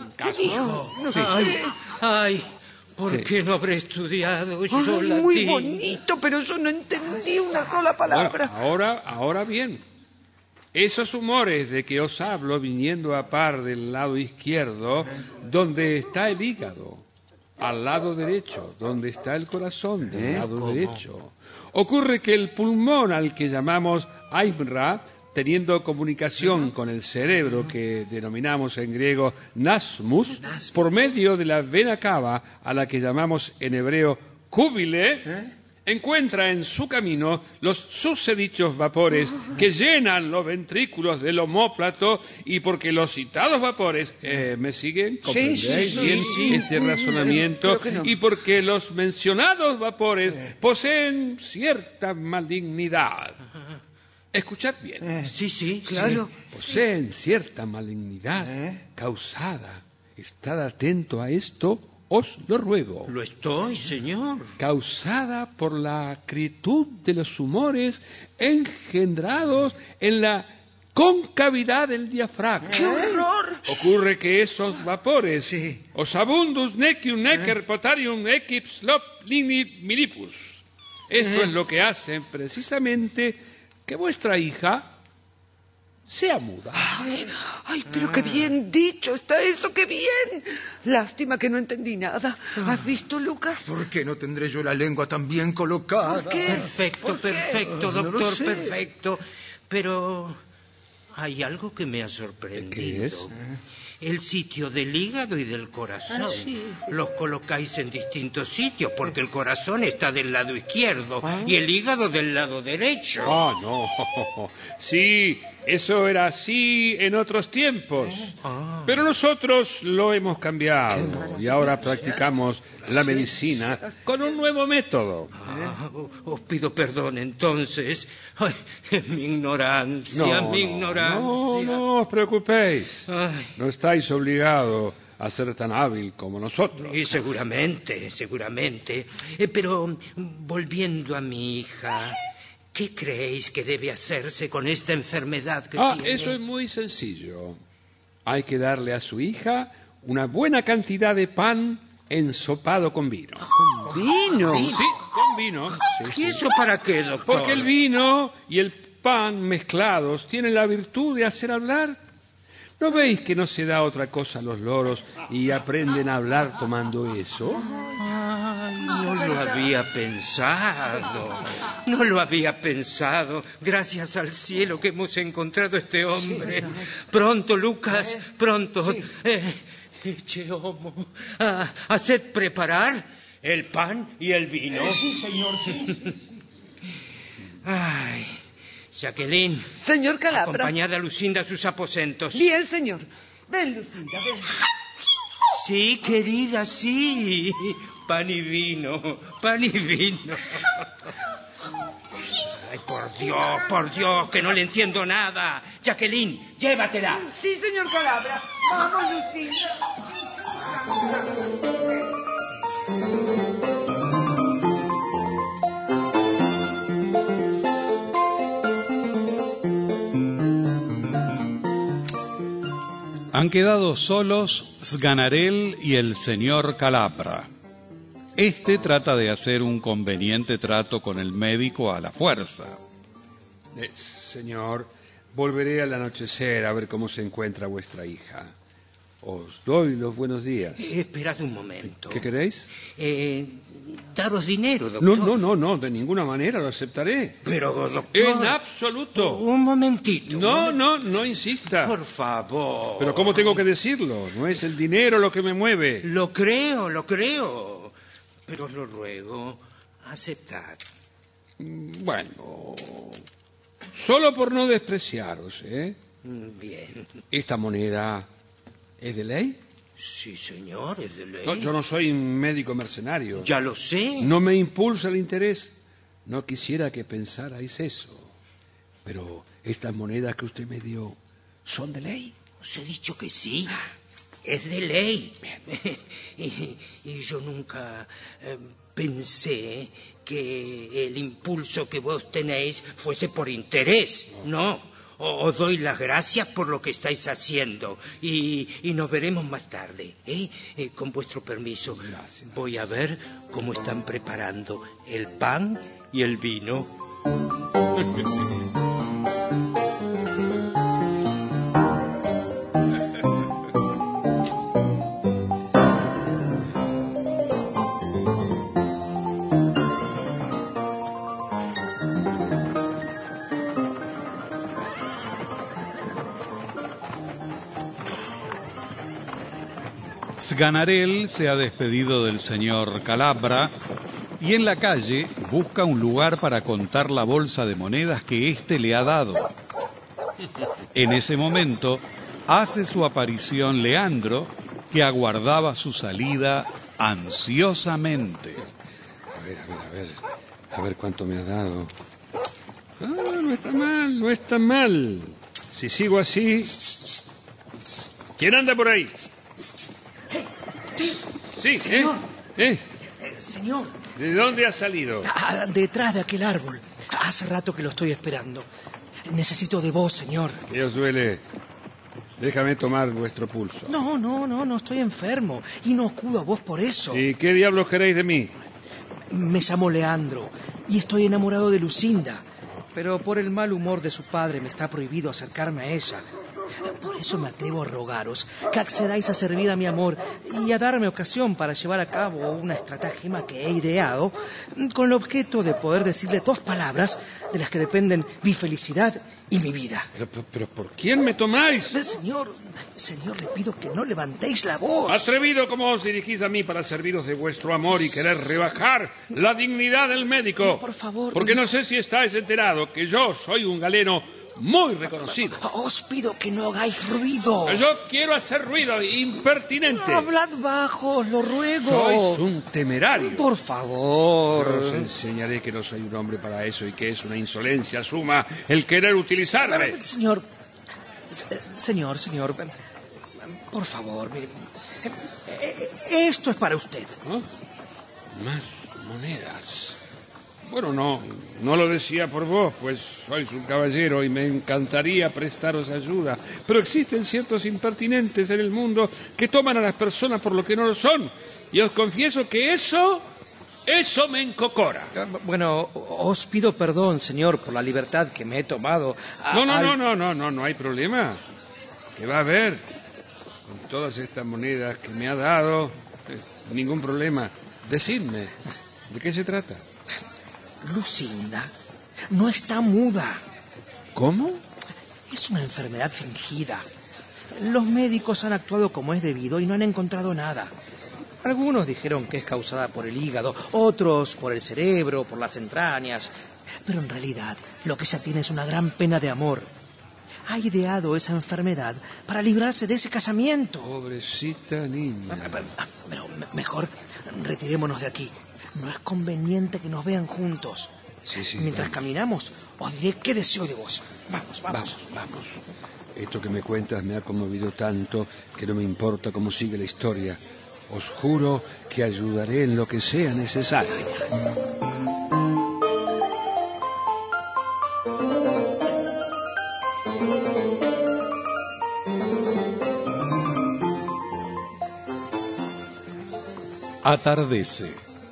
Ay, ¿por qué no habré estudiado yo latín? Muy bonito, pero yo no entendí una sola palabra. Bueno, ahora bien. Esos humores de que os hablo viniendo a par del lado izquierdo, donde está el hígado, al lado derecho, donde está el corazón, del lado derecho. Ocurre que el pulmón al que llamamos aimra, teniendo comunicación con el cerebro que denominamos en griego nasmus, por medio de la vena cava a la que llamamos en hebreo cúbile, encuentra en su camino los susodichos vapores que llenan los ventrículos del omóplato, y porque los citados vapores, ¿me siguen? ¿Comprendéis bien este razonamiento? No. Y porque los mencionados vapores poseen cierta malignidad. Escuchad bien. Sí, claro. Poseen cierta malignidad causada. Estad atento a esto. Os lo ruego. Lo estoy, señor. Causada por la acritud de los humores engendrados en la concavidad del diafragma. ¡Qué horror! Ocurre que esos vapores, os abundus necium necer potarium equips lop ligni milipus. Esto es lo que hace precisamente que vuestra hija sea muda. Ay, pero qué bien dicho está eso, qué bien. Lástima que no entendí nada. ¿Has visto, Lucas? ¿Por qué no tendré yo la lengua tan bien colocada? ¿Por qué? Perfecto, No lo doctor, sé. perfecto. Pero hay algo que me ha sorprendido. ¿Qué es? El sitio del hígado y del corazón. Los colocáis en distintos sitios, porque el corazón está del lado izquierdo y el hígado del lado derecho. No. Sí, eso era así en otros tiempos. Pero nosotros lo hemos cambiado y ahora practicamos la medicina con un nuevo método. Os pido perdón entonces. Ay, mi ignorancia, mi ignorancia. No os preocupéis. Ay. No estáis obligados a ser tan hábil como nosotros. Y seguramente. Pero volviendo a mi hija, ¿qué creéis que debe hacerse con esta enfermedad que tiene? Eso es muy sencillo. Hay que darle a su hija una buena cantidad de pan ensopado con vino. ¿Con vino? Sí, con vino. ¿Y eso para qué, doctor? Porque el vino y el pan mezclados tienen la virtud de hacer hablar. ¿No veis que no se da otra cosa a los loros y aprenden a hablar tomando eso? Ay, no lo había pensado. Gracias al cielo que hemos encontrado a este hombre. Pronto, Lucas, pronto. Eche homo. Haced preparar el pan y el vino. Sí, señor. Ay, Jacqueline. Señor Calabra. Acompañad a Lucinda a sus aposentos. Bien, señor. Ven, Lucinda, ven. Sí, querida, sí. Pan y vino. Ay, por Dios, que no le entiendo nada. Jacqueline, llévatela. Sí, señor Calabra. Vamos, Lucinda. Han quedado solos Sganarelle y el señor Calabra. Este trata de hacer un conveniente trato con el médico a la fuerza. Señor, volveré al anochecer a ver cómo se encuentra vuestra hija. Os doy los buenos días. Esperad un momento. ¿Qué queréis? Daros dinero, doctor. No, de ninguna manera lo aceptaré. Pero, doctor... En absoluto. Un momentito. No insista. Por favor. Pero ¿cómo tengo que decirlo? No es el dinero lo que me mueve. Lo creo. Pero os lo ruego, aceptad. Bueno, solo por no despreciaros, ¿eh? Bien. ¿Esta moneda es de ley? Sí, señor, es de ley. No, yo no soy un médico mercenario. Ya lo sé. No me impulsa el interés. No quisiera que pensarais eso. Pero estas monedas que usted me dio, ¿son de ley? Os he dicho que sí. Es de ley. Y yo nunca pensé que el impulso que vos tenéis fuese por interés. No. Os doy las gracias por lo que estáis haciendo. Y nos veremos más tarde. Con vuestro permiso. Gracias. Voy a ver cómo están preparando el pan y el vino. Sganarelle se ha despedido del señor Calabra y en la calle busca un lugar para contar la bolsa de monedas que éste le ha dado. En ese momento hace su aparición Leandro, que aguardaba su salida ansiosamente. A ver cuánto me ha dado. No está mal. Si sigo así... ¿Quién anda por ahí? Sí, señor. Señor. ¿De dónde ha salido? Detrás de aquel árbol. Hace rato que lo estoy esperando. Necesito de vos, señor. ¿Qué os duele? Déjame tomar vuestro pulso. No estoy enfermo. Y no acudo a vos por eso. ¿Y qué diablos queréis de mí? Me llamo Leandro y estoy enamorado de Lucinda. Pero por el mal humor de su padre me está prohibido acercarme a ella. Por eso me atrevo a rogaros que accedáis a servir a mi amor y a darme ocasión para llevar a cabo una estratagema que he ideado con el objeto de poder decirle 2 palabras de las que dependen mi felicidad y mi vida. ¿Pero por quién me tomáis? Señor, le pido que no levantéis la voz. Atrevido como os dirigís a mí para serviros de vuestro amor y querer rebajar la dignidad del médico. No, por favor. Porque no sé si estáis enterado que yo soy un galeno muy reconocido. Os pido que no hagáis ruido. Yo quiero hacer ruido, impertinente. Hablad bajo, os lo ruego. Sois un temerario. Por favor. Yo os enseñaré que no soy un hombre para eso y que es una insolencia suma el querer utilizarme. Señor, por favor, mire, esto es para usted. ¿Oh? Más monedas. Bueno, no lo decía por vos, pues sois un caballero y me encantaría prestaros ayuda. Pero existen ciertos impertinentes en el mundo que toman a las personas por lo que no lo son. Y os confieso que eso me encocora. Bueno, os pido perdón, señor, por la libertad que me he tomado. No hay problema. ¿Qué va a haber? Con todas estas monedas que me ha dado, ningún problema. Decidme, ¿de qué se trata? Lucinda no está muda. ¿Cómo? Es una enfermedad fingida. Los médicos han actuado como es debido y no han encontrado nada. Algunos dijeron que es causada por el hígado, otros por el cerebro, por las entrañas. Pero en realidad lo que ella tiene es una gran pena de amor. Ha ideado esa enfermedad para librarse de ese casamiento. Pobrecita niña. Pero mejor retirémonos de aquí. No es conveniente que nos vean juntos. Sí, Mientras caminamos, os diré qué deseo de vos. Vamos. Vamos. Esto que me cuentas me ha conmovido tanto que no me importa cómo sigue la historia. Os juro que ayudaré en lo que sea necesario. Atardece.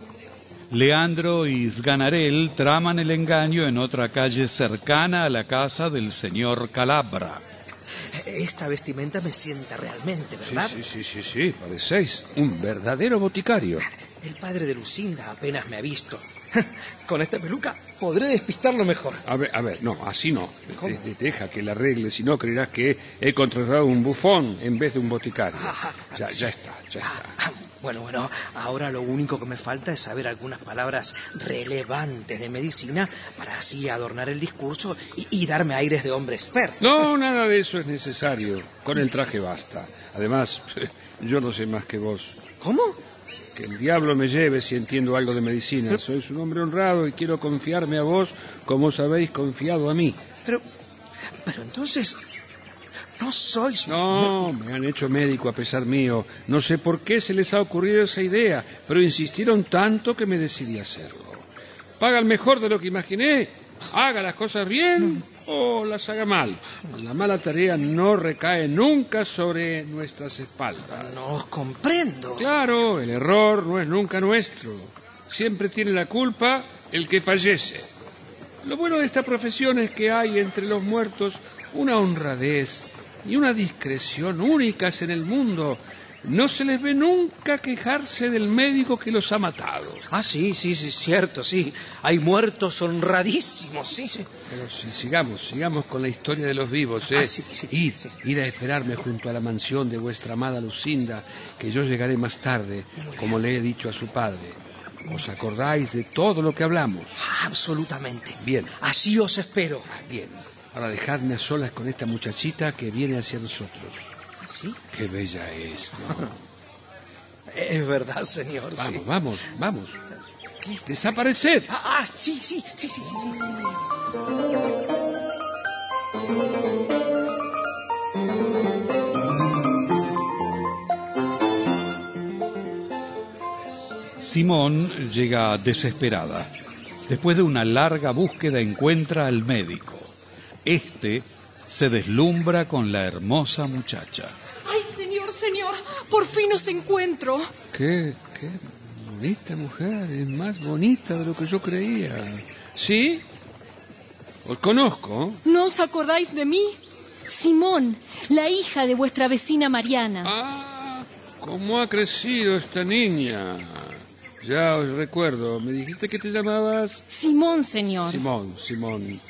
Leandro y Sganarelle traman el engaño en otra calle cercana a la casa del señor Calabra. Esta vestimenta me sienta realmente, ¿verdad? Sí, parecéis un verdadero boticario. El padre de Lucinda apenas me ha visto. Con esta peluca podré despistarlo mejor. A ver, no, así no. Deja que la arregle, si no creerás que he contratado un bufón en vez de un boticario. Ya está. Bueno, ahora lo único que me falta es saber algunas palabras relevantes de medicina para así adornar el discurso y darme aires de hombre experto. No, nada de eso es necesario. Con el traje basta. Además, yo no sé más que vos. ¿Cómo? Que el diablo me lleve si entiendo algo de medicina. Sois un hombre honrado y quiero confiarme a vos como os habéis confiado a mí. Pero entonces... ¿No sois...? No, me han hecho médico a pesar mío. No sé por qué se les ha ocurrido esa idea, pero insistieron tanto que me decidí a hacerlo. Pagan mejor de lo que imaginé. Haga las cosas bien o las haga mal. La mala tarea no recae nunca sobre nuestras espaldas. No os comprendo. Claro, el error no es nunca nuestro. Siempre tiene la culpa el que fallece. Lo bueno de esta profesión es que hay entre los muertos una honradez y una discreción únicas en el mundo. No se les ve nunca quejarse del médico que los ha matado. Sí, cierto, sí. Hay muertos honradísimos, sí. Pero sigamos con la historia de los vivos, ¿eh? Id a esperarme junto a la mansión de vuestra amada Lucinda, que yo llegaré más tarde, como le he dicho a su padre. ¿Os acordáis de todo lo que hablamos? Absolutamente. Bien. Así os espero. Bien. Ahora dejadme a solas con esta muchachita que viene hacia nosotros. ¿Sí? Qué bella es, ¿no? Es verdad, señor. Vamos. ¿Qué? ¡Desapareced! Sí. Simón llega desesperada. Después de una larga búsqueda encuentra al médico. Este se deslumbra con la hermosa muchacha. ¡Ay, señor! ¡Por fin os encuentro! ¡Qué bonita mujer! Es más bonita de lo que yo creía. ¿Sí? ¿Os conozco? ¿No os acordáis de mí? Simón, la hija de vuestra vecina Mariana. ¿Cómo ha crecido esta niña? Ya os recuerdo. ¿Me dijiste que te llamabas? Simón, señor. Simón.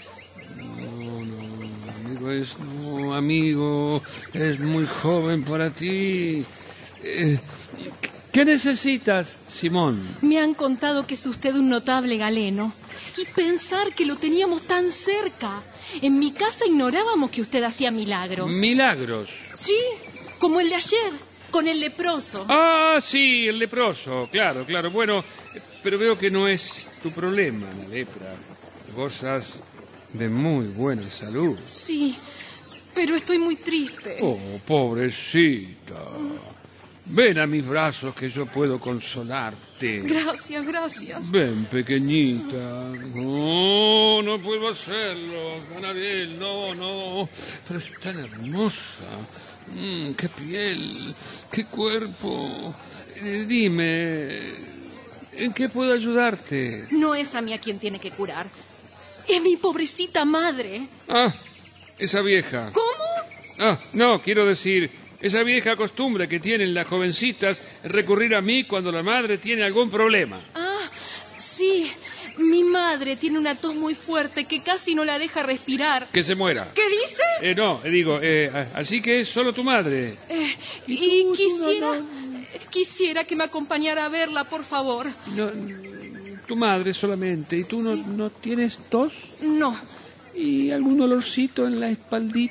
No, amigo, es muy joven para ti. ¿Qué necesitas, Simón? Me han contado que es usted un notable galeno. Y pensar que lo teníamos tan cerca. En mi casa ignorábamos que usted hacía milagros. ¿Milagros? Sí, como el de ayer, con el leproso. Sí, el leproso, claro. Bueno, pero veo que no es tu problema, la lepra. Gozas de muy buena salud. Sí, pero estoy muy triste. Oh, pobrecita. Ven a mis brazos que yo puedo consolarte. Gracias. Ven, pequeñita. No puedo hacerlo, Anabel, no. Pero es tan hermosa. Qué piel, qué cuerpo. Dime, ¿en qué puedo ayudarte? No es a mí a quien tiene que curar. Es mi pobrecita madre. Esa vieja. ¿Cómo? No, quiero decir, esa vieja costumbre que tienen las jovencitas recurrir a mí cuando la madre tiene algún problema. Sí. Mi madre tiene una tos muy fuerte que casi no la deja respirar. Que se muera. ¿Qué dice? No, digo, así que es solo tu madre. Y quisiera que me acompañara a verla, por favor. No, tu madre solamente. ¿Y tú no tienes tos? No. ¿Y algún dolorcito en la espaldita?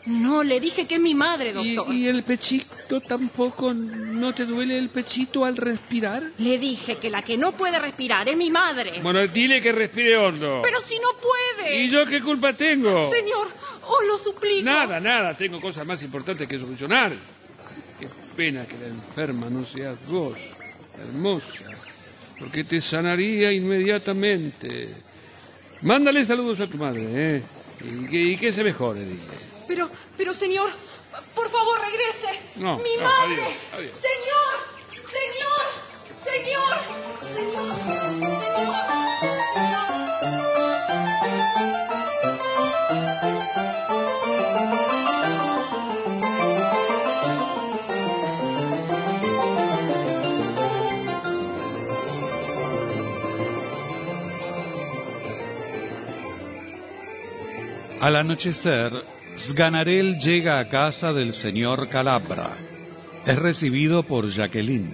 No, le dije que es mi madre, doctor. ¿Y el pechito tampoco? ¿No te duele el pechito al respirar? Le dije que la que no puede respirar es mi madre. Bueno, dile que respire hondo. Pero si no puede. ¿Y yo qué culpa tengo? Señor, os lo suplico. Nada. Tengo cosas más importantes que solucionar. Qué pena que la enferma no seas vos, hermosa, porque te sanaría inmediatamente. Mándale saludos a tu madre, ¿eh? Y que se mejore, dile. Pero, señor, por favor, regrese. No, Mi madre. Adiós. Señor. Al anochecer, Sganarelle llega a casa del señor Calabra. Es recibido por Jacqueline.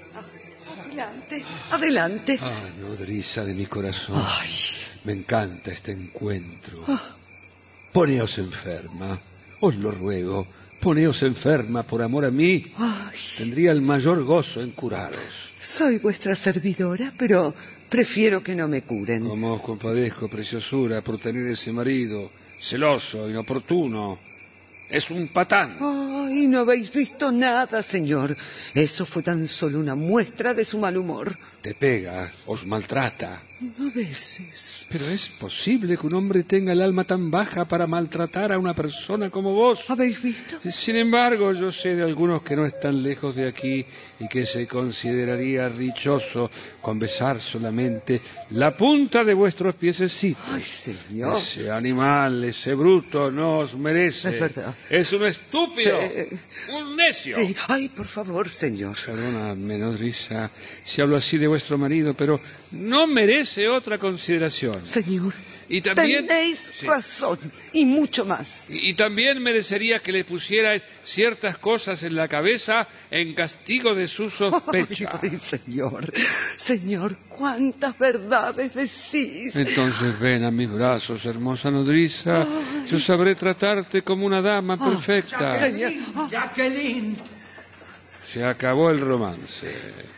Adelante. Ah, nodriza de mi corazón. Ay. Me encanta este encuentro. Poneos enferma, os lo ruego. Poneos enferma por amor a mí. Ay. Tendría el mayor gozo en curaros. Soy vuestra servidora, pero prefiero que no me curen. Como os compadezco, preciosura, por tener ese marido celoso, inoportuno. Es un patán. Ay, no habéis visto nada, señor. Eso fue tan solo una muestra de su mal humor. Te pega, os maltrata. A veces. Pero ¿es posible que un hombre tenga el alma tan baja para maltratar a una persona como vos? ¿Habéis visto? Sin embargo, yo sé de algunos que no están lejos de aquí y que se consideraría dichoso con besar solamente la punta de vuestros piececitos. Ay, señor. Ese animal, ese bruto, no os merece. Es verdad. Es un estúpido, Sí. un necio. Sí. Ay, por favor, señor. Perdóname, nodriza, si hablo así de vuestro marido, pero no merece otra consideración. Señor, Y también tenéis razón, y mucho más. Y también merecería que le pusierais ciertas cosas en la cabeza en castigo de su sospecha. Ay, señor, cuántas verdades decís. Entonces ven a mis brazos, hermosa nodriza. Yo sabré tratarte como una dama perfecta. Señor. Jacqueline. Se acabó el romance.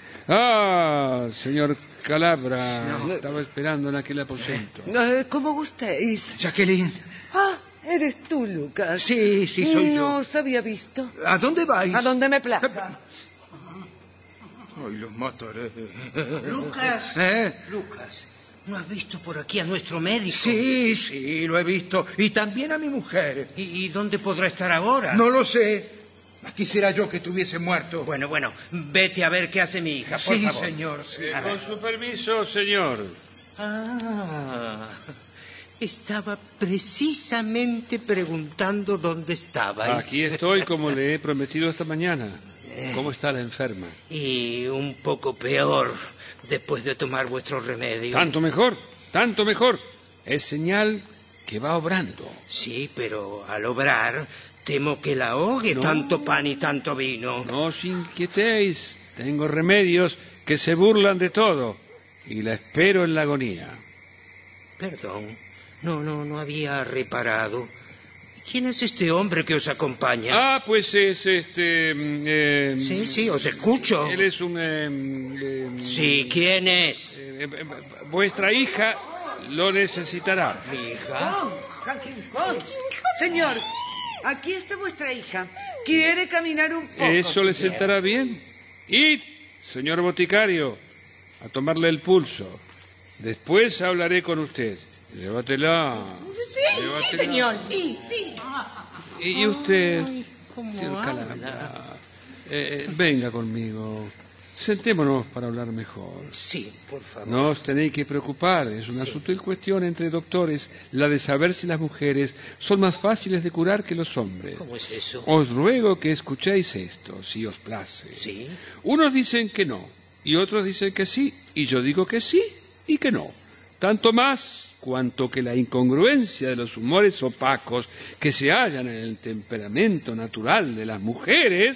Ah, señor Calabra, estaba esperando en aquel aposento. Como gustéis. Jacqueline. Ah, eres tú, Lucas. Sí, soy yo. No os había visto. ¿A dónde vais? A donde me plazca. Ay, los mataré. Lucas. Lucas, ¿no has visto por aquí a nuestro médico? Sí, lo he visto. Y también a mi mujer. ¿Y dónde podrá estar ahora? No lo sé. Quisiera yo que tuviese muerto. Bueno, vete a ver qué hace mi hija, por favor. Señor. Sí. Con su permiso, señor. Estaba precisamente preguntando dónde estabais. Aquí estoy como le he prometido esta mañana. ¿Cómo está la enferma? Y un poco peor después de tomar vuestro remedio. Tanto mejor. Es señal que va obrando. Sí, pero al obrar temo que la ahogue tanto pan y tanto vino. No os inquietéis. Tengo remedios que se burlan de todo. Y la espero en la agonía. Perdón, no había reparado. ¿Quién es este hombre que os acompaña? Ah, pues es Sí, os escucho. Él es un... Sí, ¿quién es? Vuestra hija lo necesitará. ¿Mi hija? Señor, aquí está vuestra hija. ¿Quiere caminar un poco? Eso le sentará bien. Y, señor boticario, a tomarle el pulso. Después hablaré con usted. Llévatela. Sí, señor. Sí. Y usted, ¿Cómo señor habla? Calabra, venga conmigo. Sentémonos para hablar mejor. Sí, por favor. No os tenéis que preocupar, es una sutil cuestión entre doctores, la de saber si las mujeres son más fáciles de curar que los hombres. ¿Cómo es eso? Os ruego que escuchéis esto, si os place. Sí. Unos dicen que no, y otros dicen que sí, y yo digo que sí y que no. Tanto más cuanto que la incongruencia de los humores opacos que se hallan en el temperamento natural de las mujeres,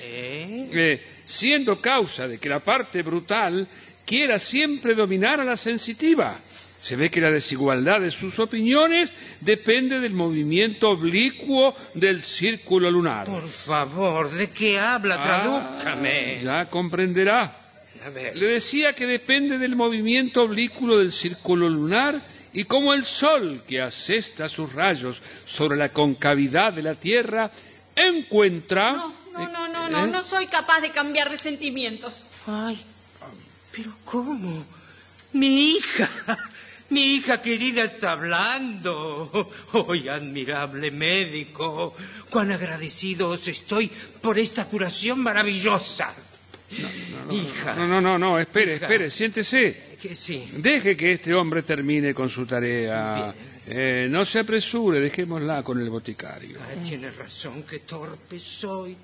siendo causa de que la parte brutal quiera siempre dominar a la sensitiva, Se ve que la desigualdad de sus opiniones depende del movimiento oblicuo del círculo lunar. Por favor, ¿de qué habla? Tradúzcame. Ya comprenderá. A ver. Le decía que depende del movimiento oblicuo del círculo lunar y como el sol que asesta sus rayos sobre la concavidad de la Tierra encuentra... No soy capaz de cambiar de sentimientos. Ay, pero ¿cómo? Mi hija querida está hablando. ¡Ay, admirable médico! ¡Cuán agradecido os estoy por esta curación maravillosa! Hija. No, espere, siéntese. Que sí. Deje que este hombre termine con su tarea. No se apresure, dejémosla con el boticario. Tiene razón, qué torpe soy.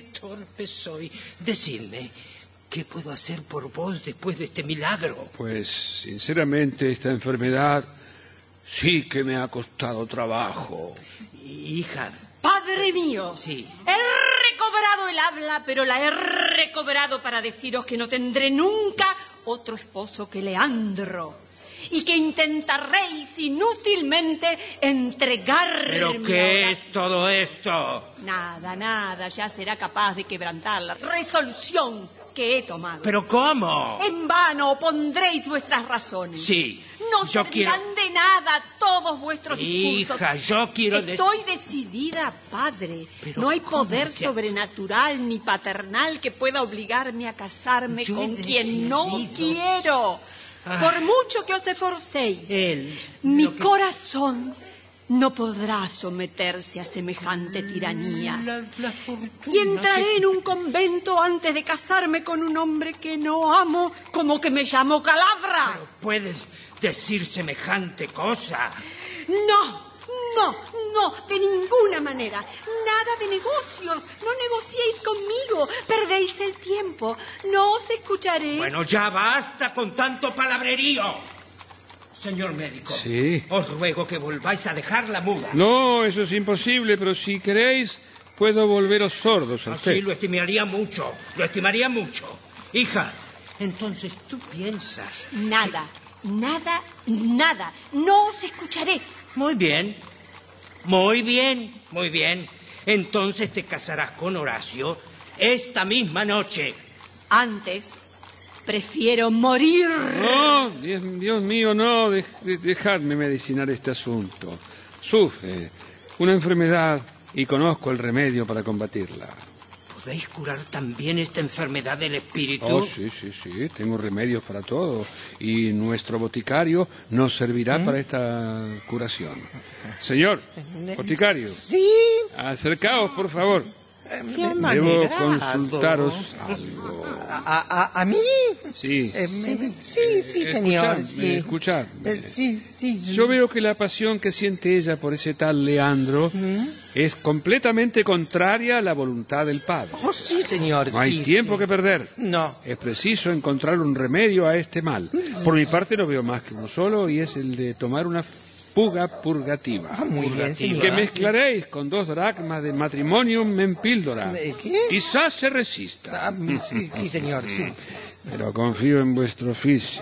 Decidme, ¿qué puedo hacer por vos después de este milagro? Pues, sinceramente, esta enfermedad sí que me ha costado trabajo. Hija. Padre mío, sí. He recobrado el habla, pero la he recobrado para deciros que no tendré nunca otro esposo que Leandro. Y que intentaréis inútilmente entregarme. ¿Pero qué es todo esto? Nada, ya será capaz de quebrantar la resolución que he tomado. ¿Pero cómo? En vano opondréis vuestras razones. Sí. No servirán de nada todos vuestros discursos. Hija, yo quiero... Estoy decidida, padre. No hay poder sobrenatural ni paternal que pueda obligarme a casarme con quien no quiero. Por mucho que os esforcéis, mi corazón no podrá someterse a semejante tiranía. Y entraré en un convento antes de casarme con un hombre que no amo, como que me llamo Calabra. Pero puedes decir semejante cosa. No, de ninguna manera. Nada de negocios. No negociéis conmigo. Perdéis el tiempo. No os escucharé. Bueno, ya basta con tanto palabrerío. Señor médico. Sí. Os ruego que volváis a dejar la muda. No, eso es imposible, pero si queréis, puedo volveros sordos a usted. Sí, lo estimaría mucho. Hija, entonces tú piensas... Nada. No os escucharé. Muy bien. Entonces te casarás con Horacio esta misma noche. Antes, prefiero morir. No, Dios mío, no. Dejadme medicinar este asunto. Sufre una enfermedad y conozco el remedio para combatirla. ¿Podéis curar también esta enfermedad del espíritu? Oh, sí. Tengo remedios para todo. Y nuestro boticario nos servirá para esta curación. Señor, boticario. Sí. Acercaos, por favor. Debo consultaros algo. ¿A mí? Sí. Sí, señor. Escuchadme. Sí. Yo veo que la pasión que siente ella por ese tal Leandro es completamente contraria a la voluntad del padre. Oh, sí, señor. No hay tiempo que perder. No. Es preciso encontrar un remedio a este mal. Por mi parte no veo más que uno solo y es el de tomar una fuga purgativa. Muy bien, señor. Que mezclaréis con 2 dracmas de matrimonium en píldora. ¿Qué? Quizás se resista. Sí, señor, sí. Pero confío en vuestro oficio.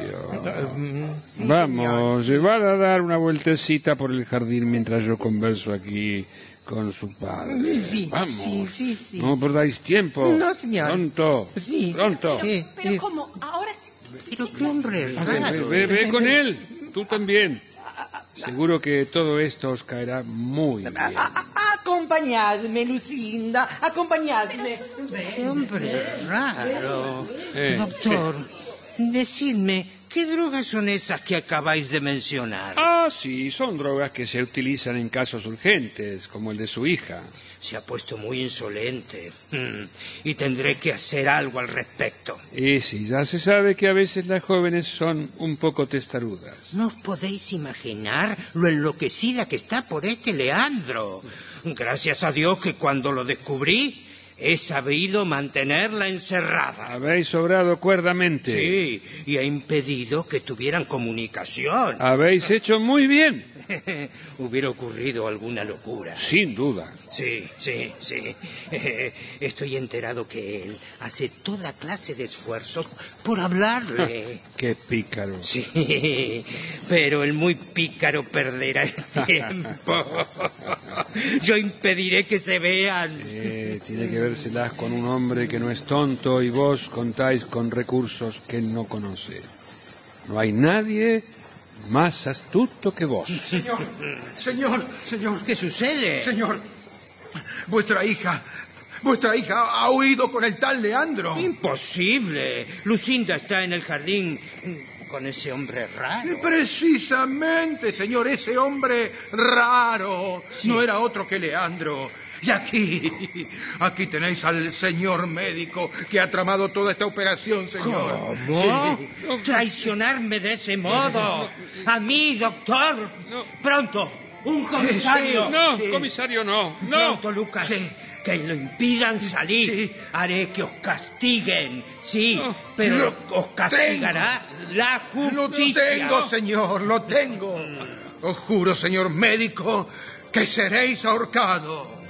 Vamos, llevad a dar una vueltecita por el jardín mientras yo converso aquí con su padre. Sí. Vamos. Sí. No perdáis tiempo. No, señor. Pronto. Sí. Pronto. Pero ¿cómo? Ahora... Pero qué hombre raro. Ve con él. Tú también. Seguro que todo esto os caerá muy bien. Acompañadme, Lucinda, acompañadme. Qué hombre raro. Doctor, decidme, ¿qué drogas son esas que acabáis de mencionar? Sí, son drogas que se utilizan en casos urgentes, como el de su hija. Se ha puesto muy insolente. Y tendré que hacer algo al respecto. Y sí, ya se sabe que a veces las jóvenes son un poco testarudas. No os podéis imaginar lo enloquecida que está por este Leandro. Gracias a Dios que cuando lo descubrí, he sabido mantenerla encerrada. Habéis obrado cuerdamente. Sí, y he impedido que tuvieran comunicación. Habéis hecho muy bien. Hubiera ocurrido alguna locura. Sin duda. Sí. Estoy enterado que él hace toda clase de esfuerzos por hablarle. ¡Qué pícaro! Sí, pero el muy pícaro perderá el tiempo. Yo impediré que se vean. Tiene que vérselas con un hombre que no es tonto y vos contáis con recursos que él no conoce. No hay nadie más astuto que vos. Señor. ¿Qué sucede? Señor, vuestra hija ha huido con el tal Leandro. Imposible. Lucinda está en el jardín con ese hombre raro. Precisamente, señor, ese hombre raro no era otro que Leandro. Y aquí tenéis al señor médico que ha tramado toda esta operación, señor. ¿Cómo? Sí. ¿Traicionarme de ese modo? ¿A mí, doctor? No. Pronto, un comisario. No, comisario, no. Pronto, Lucas. Sí. Que lo impidan salir. Sí. Haré que os castiguen. Sí, No. pero os castigará la justicia. Lo tengo, señor, lo tengo. Os juro, señor médico, que seréis ahorcado.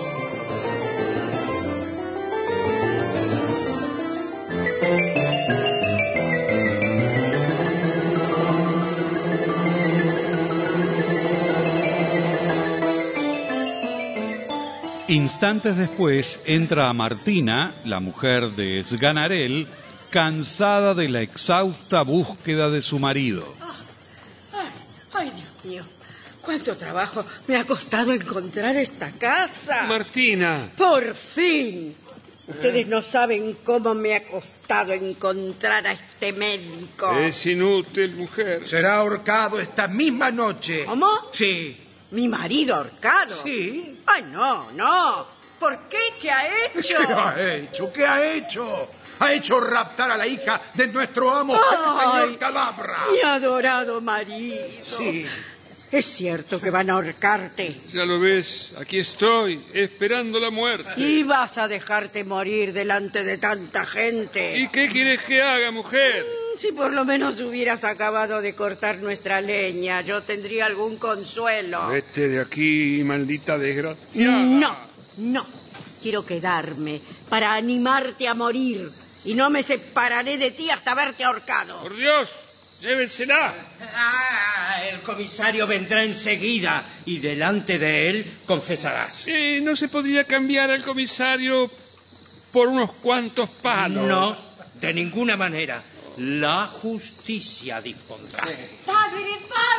Instantes después entra Martina, la mujer de Sganarelle, cansada de la exhausta búsqueda de su marido. Ay, Dios mío, cuánto trabajo me ha costado encontrar esta casa. Martina. Por fin. Ustedes no saben cómo me ha costado encontrar a este médico. Es inútil, mujer. Será ahorcado esta misma noche. ¿Cómo? Sí. ¿Mi marido ahorcado? Sí. Ay, no. ¿Por qué? ¿Qué ha hecho? ¿Qué ha hecho? Ha hecho raptar a la hija de nuestro amo, el señor Calabra. Mi adorado marido. Sí. Es cierto que van a ahorcarte. Ya lo ves, aquí estoy, esperando la muerte. Y vas a dejarte morir delante de tanta gente. ¿Y qué quieres que haga, mujer? Si por lo menos hubieras acabado de cortar nuestra leña, yo tendría algún consuelo. Vete de aquí, maldita desgraciada. No. Quiero quedarme para animarte a morir. Y no me separaré de ti hasta verte ahorcado. Por Dios, llévensela. El comisario vendrá enseguida y delante de él confesarás. ¿No se podría cambiar al comisario por unos cuantos palos? No, de ninguna manera. La justicia dispondrá. ¡Padre!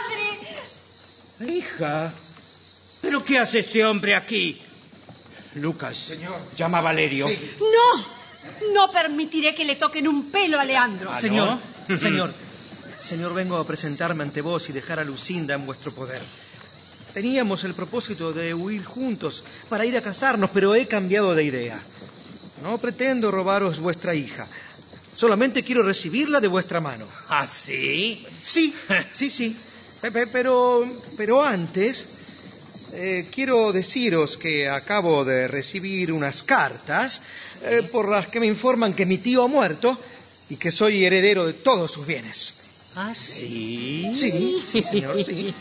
Hija, ¿pero qué hace este hombre aquí? Lucas, señor, llama a Valerio. Sí. No permitiré que le toquen un pelo a Leandro. ¿Ah, Señor, no? Señor, vengo a presentarme ante vos y dejar a Lucinda en vuestro poder. Teníamos el propósito de huir juntos para ir a casarnos, pero he cambiado de idea. No pretendo robaros vuestra hija. Solamente quiero recibirla de vuestra mano. ¿Ah, sí? Sí. Pero antes, quiero deciros que acabo de recibir unas cartas por las que me informan que mi tío ha muerto y que soy heredero de todos sus bienes. ¿Ah, sí? Sí, señor, sí.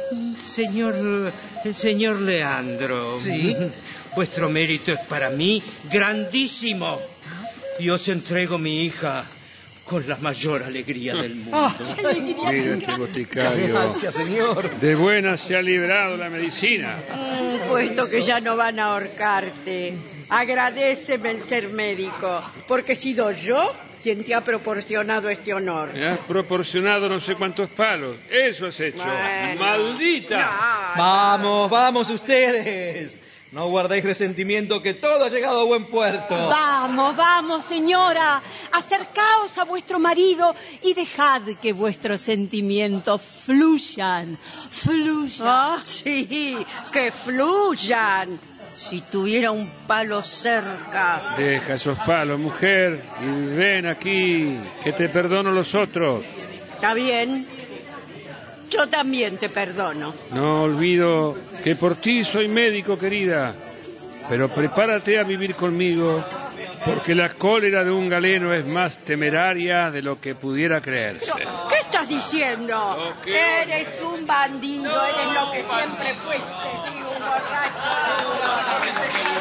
Señor Leandro. Sí. Vuestro mérito es para mí grandísimo. Y os entrego mi hija con la mayor alegría del mundo. Mira este boticario. Gracias, señor. De buena se ha librado la medicina. Puesto que ya no van a ahorcarte, agradéceme el ser médico, porque he sido yo quien te ha proporcionado este honor. Me has proporcionado no sé cuántos palos. Eso has hecho. Bueno. ¡Maldita! Vamos ustedes. No guardéis resentimiento, que todo ha llegado a buen puerto. Vamos, señora. Acercaos a vuestro marido y dejad que vuestros sentimientos fluyan. Ah, sí, que fluyan. Si tuviera un palo cerca. Deja esos palos, mujer, y ven aquí, que te perdono los otros. ¿Está bien? Yo también te perdono. No olvido que por ti soy médico, querida. pero prepárate a vivir conmigo, porque la cólera de un galeno es más temeraria de lo que pudiera creerse. ¿Qué estás diciendo? Eres un bandido, eres lo que siempre fuiste, digo, un borracho.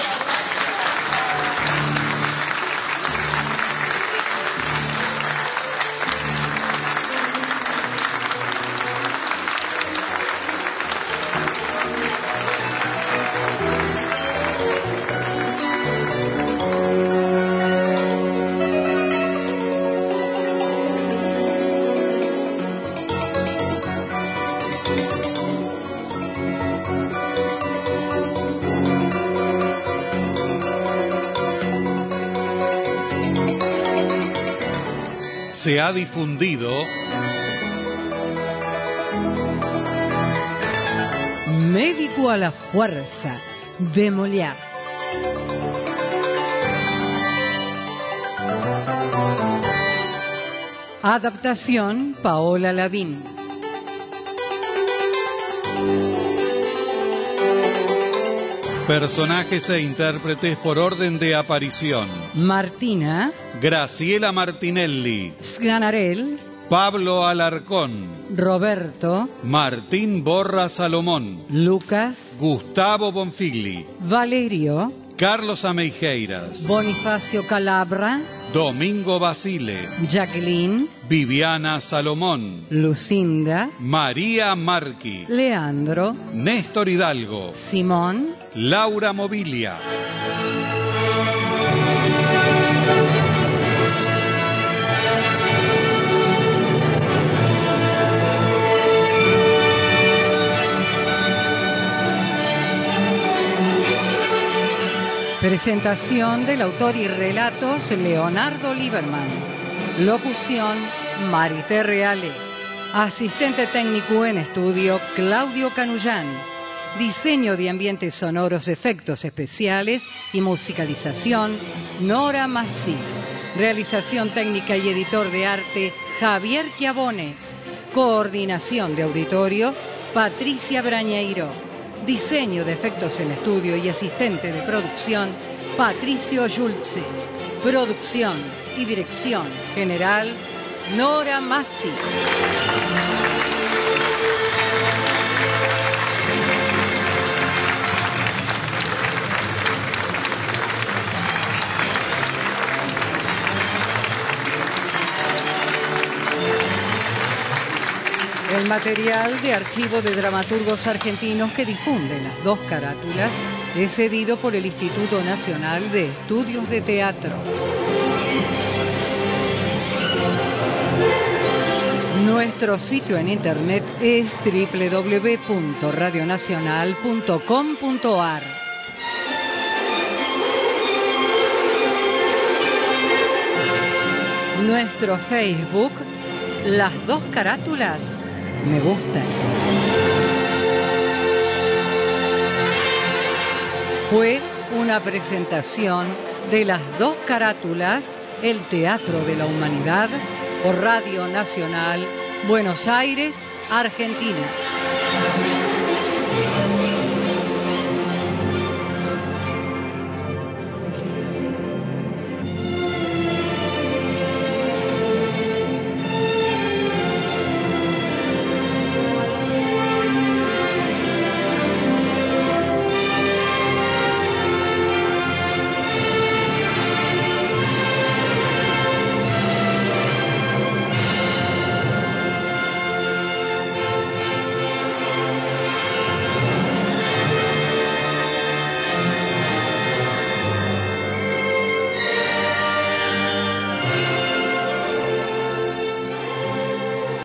Se ha difundido Médico a la fuerza de Molière. Adaptación Paola Lavín. personajes e intérpretes por orden de aparición: Martina, Graciela Martinelli, Sganarelle, Pablo Alarcón, Roberto, Martín Borra Salomón, Lucas, Gustavo Bonfigli, Valerio, Carlos Ameijeiras, Bonifacio Calabra, Domingo Basile, Jacqueline, Viviana Salomón, Lucinda, María Marqui, Leandro, Néstor Hidalgo, Simón, Laura Mobilia. Presentación del autor y relatos Leonardo Lieberman. Locución Marité Reale. Asistente técnico en estudio Claudio Canullán. Diseño de ambientes sonoros, efectos especiales y musicalización Nora Massi. Realización técnica y editor de arte Javier Chiavone. Coordinación de auditorio Patricia Brañeiro. Diseño de efectos en estudio y asistente de producción, Patricio Schulze. Producción y dirección general, Nora Massi. El material de archivo de dramaturgos argentinos que difunden las dos carátulas es cedido por el Instituto Nacional de Estudios de Teatro. Nuestro sitio en internet es www.radionacional.com.ar. Nuestro Facebook, Las Dos Carátulas Me Gustan. Fue una presentación de Las Dos Carátulas, el Teatro de la Humanidad, por Radio Nacional, Buenos Aires, Argentina.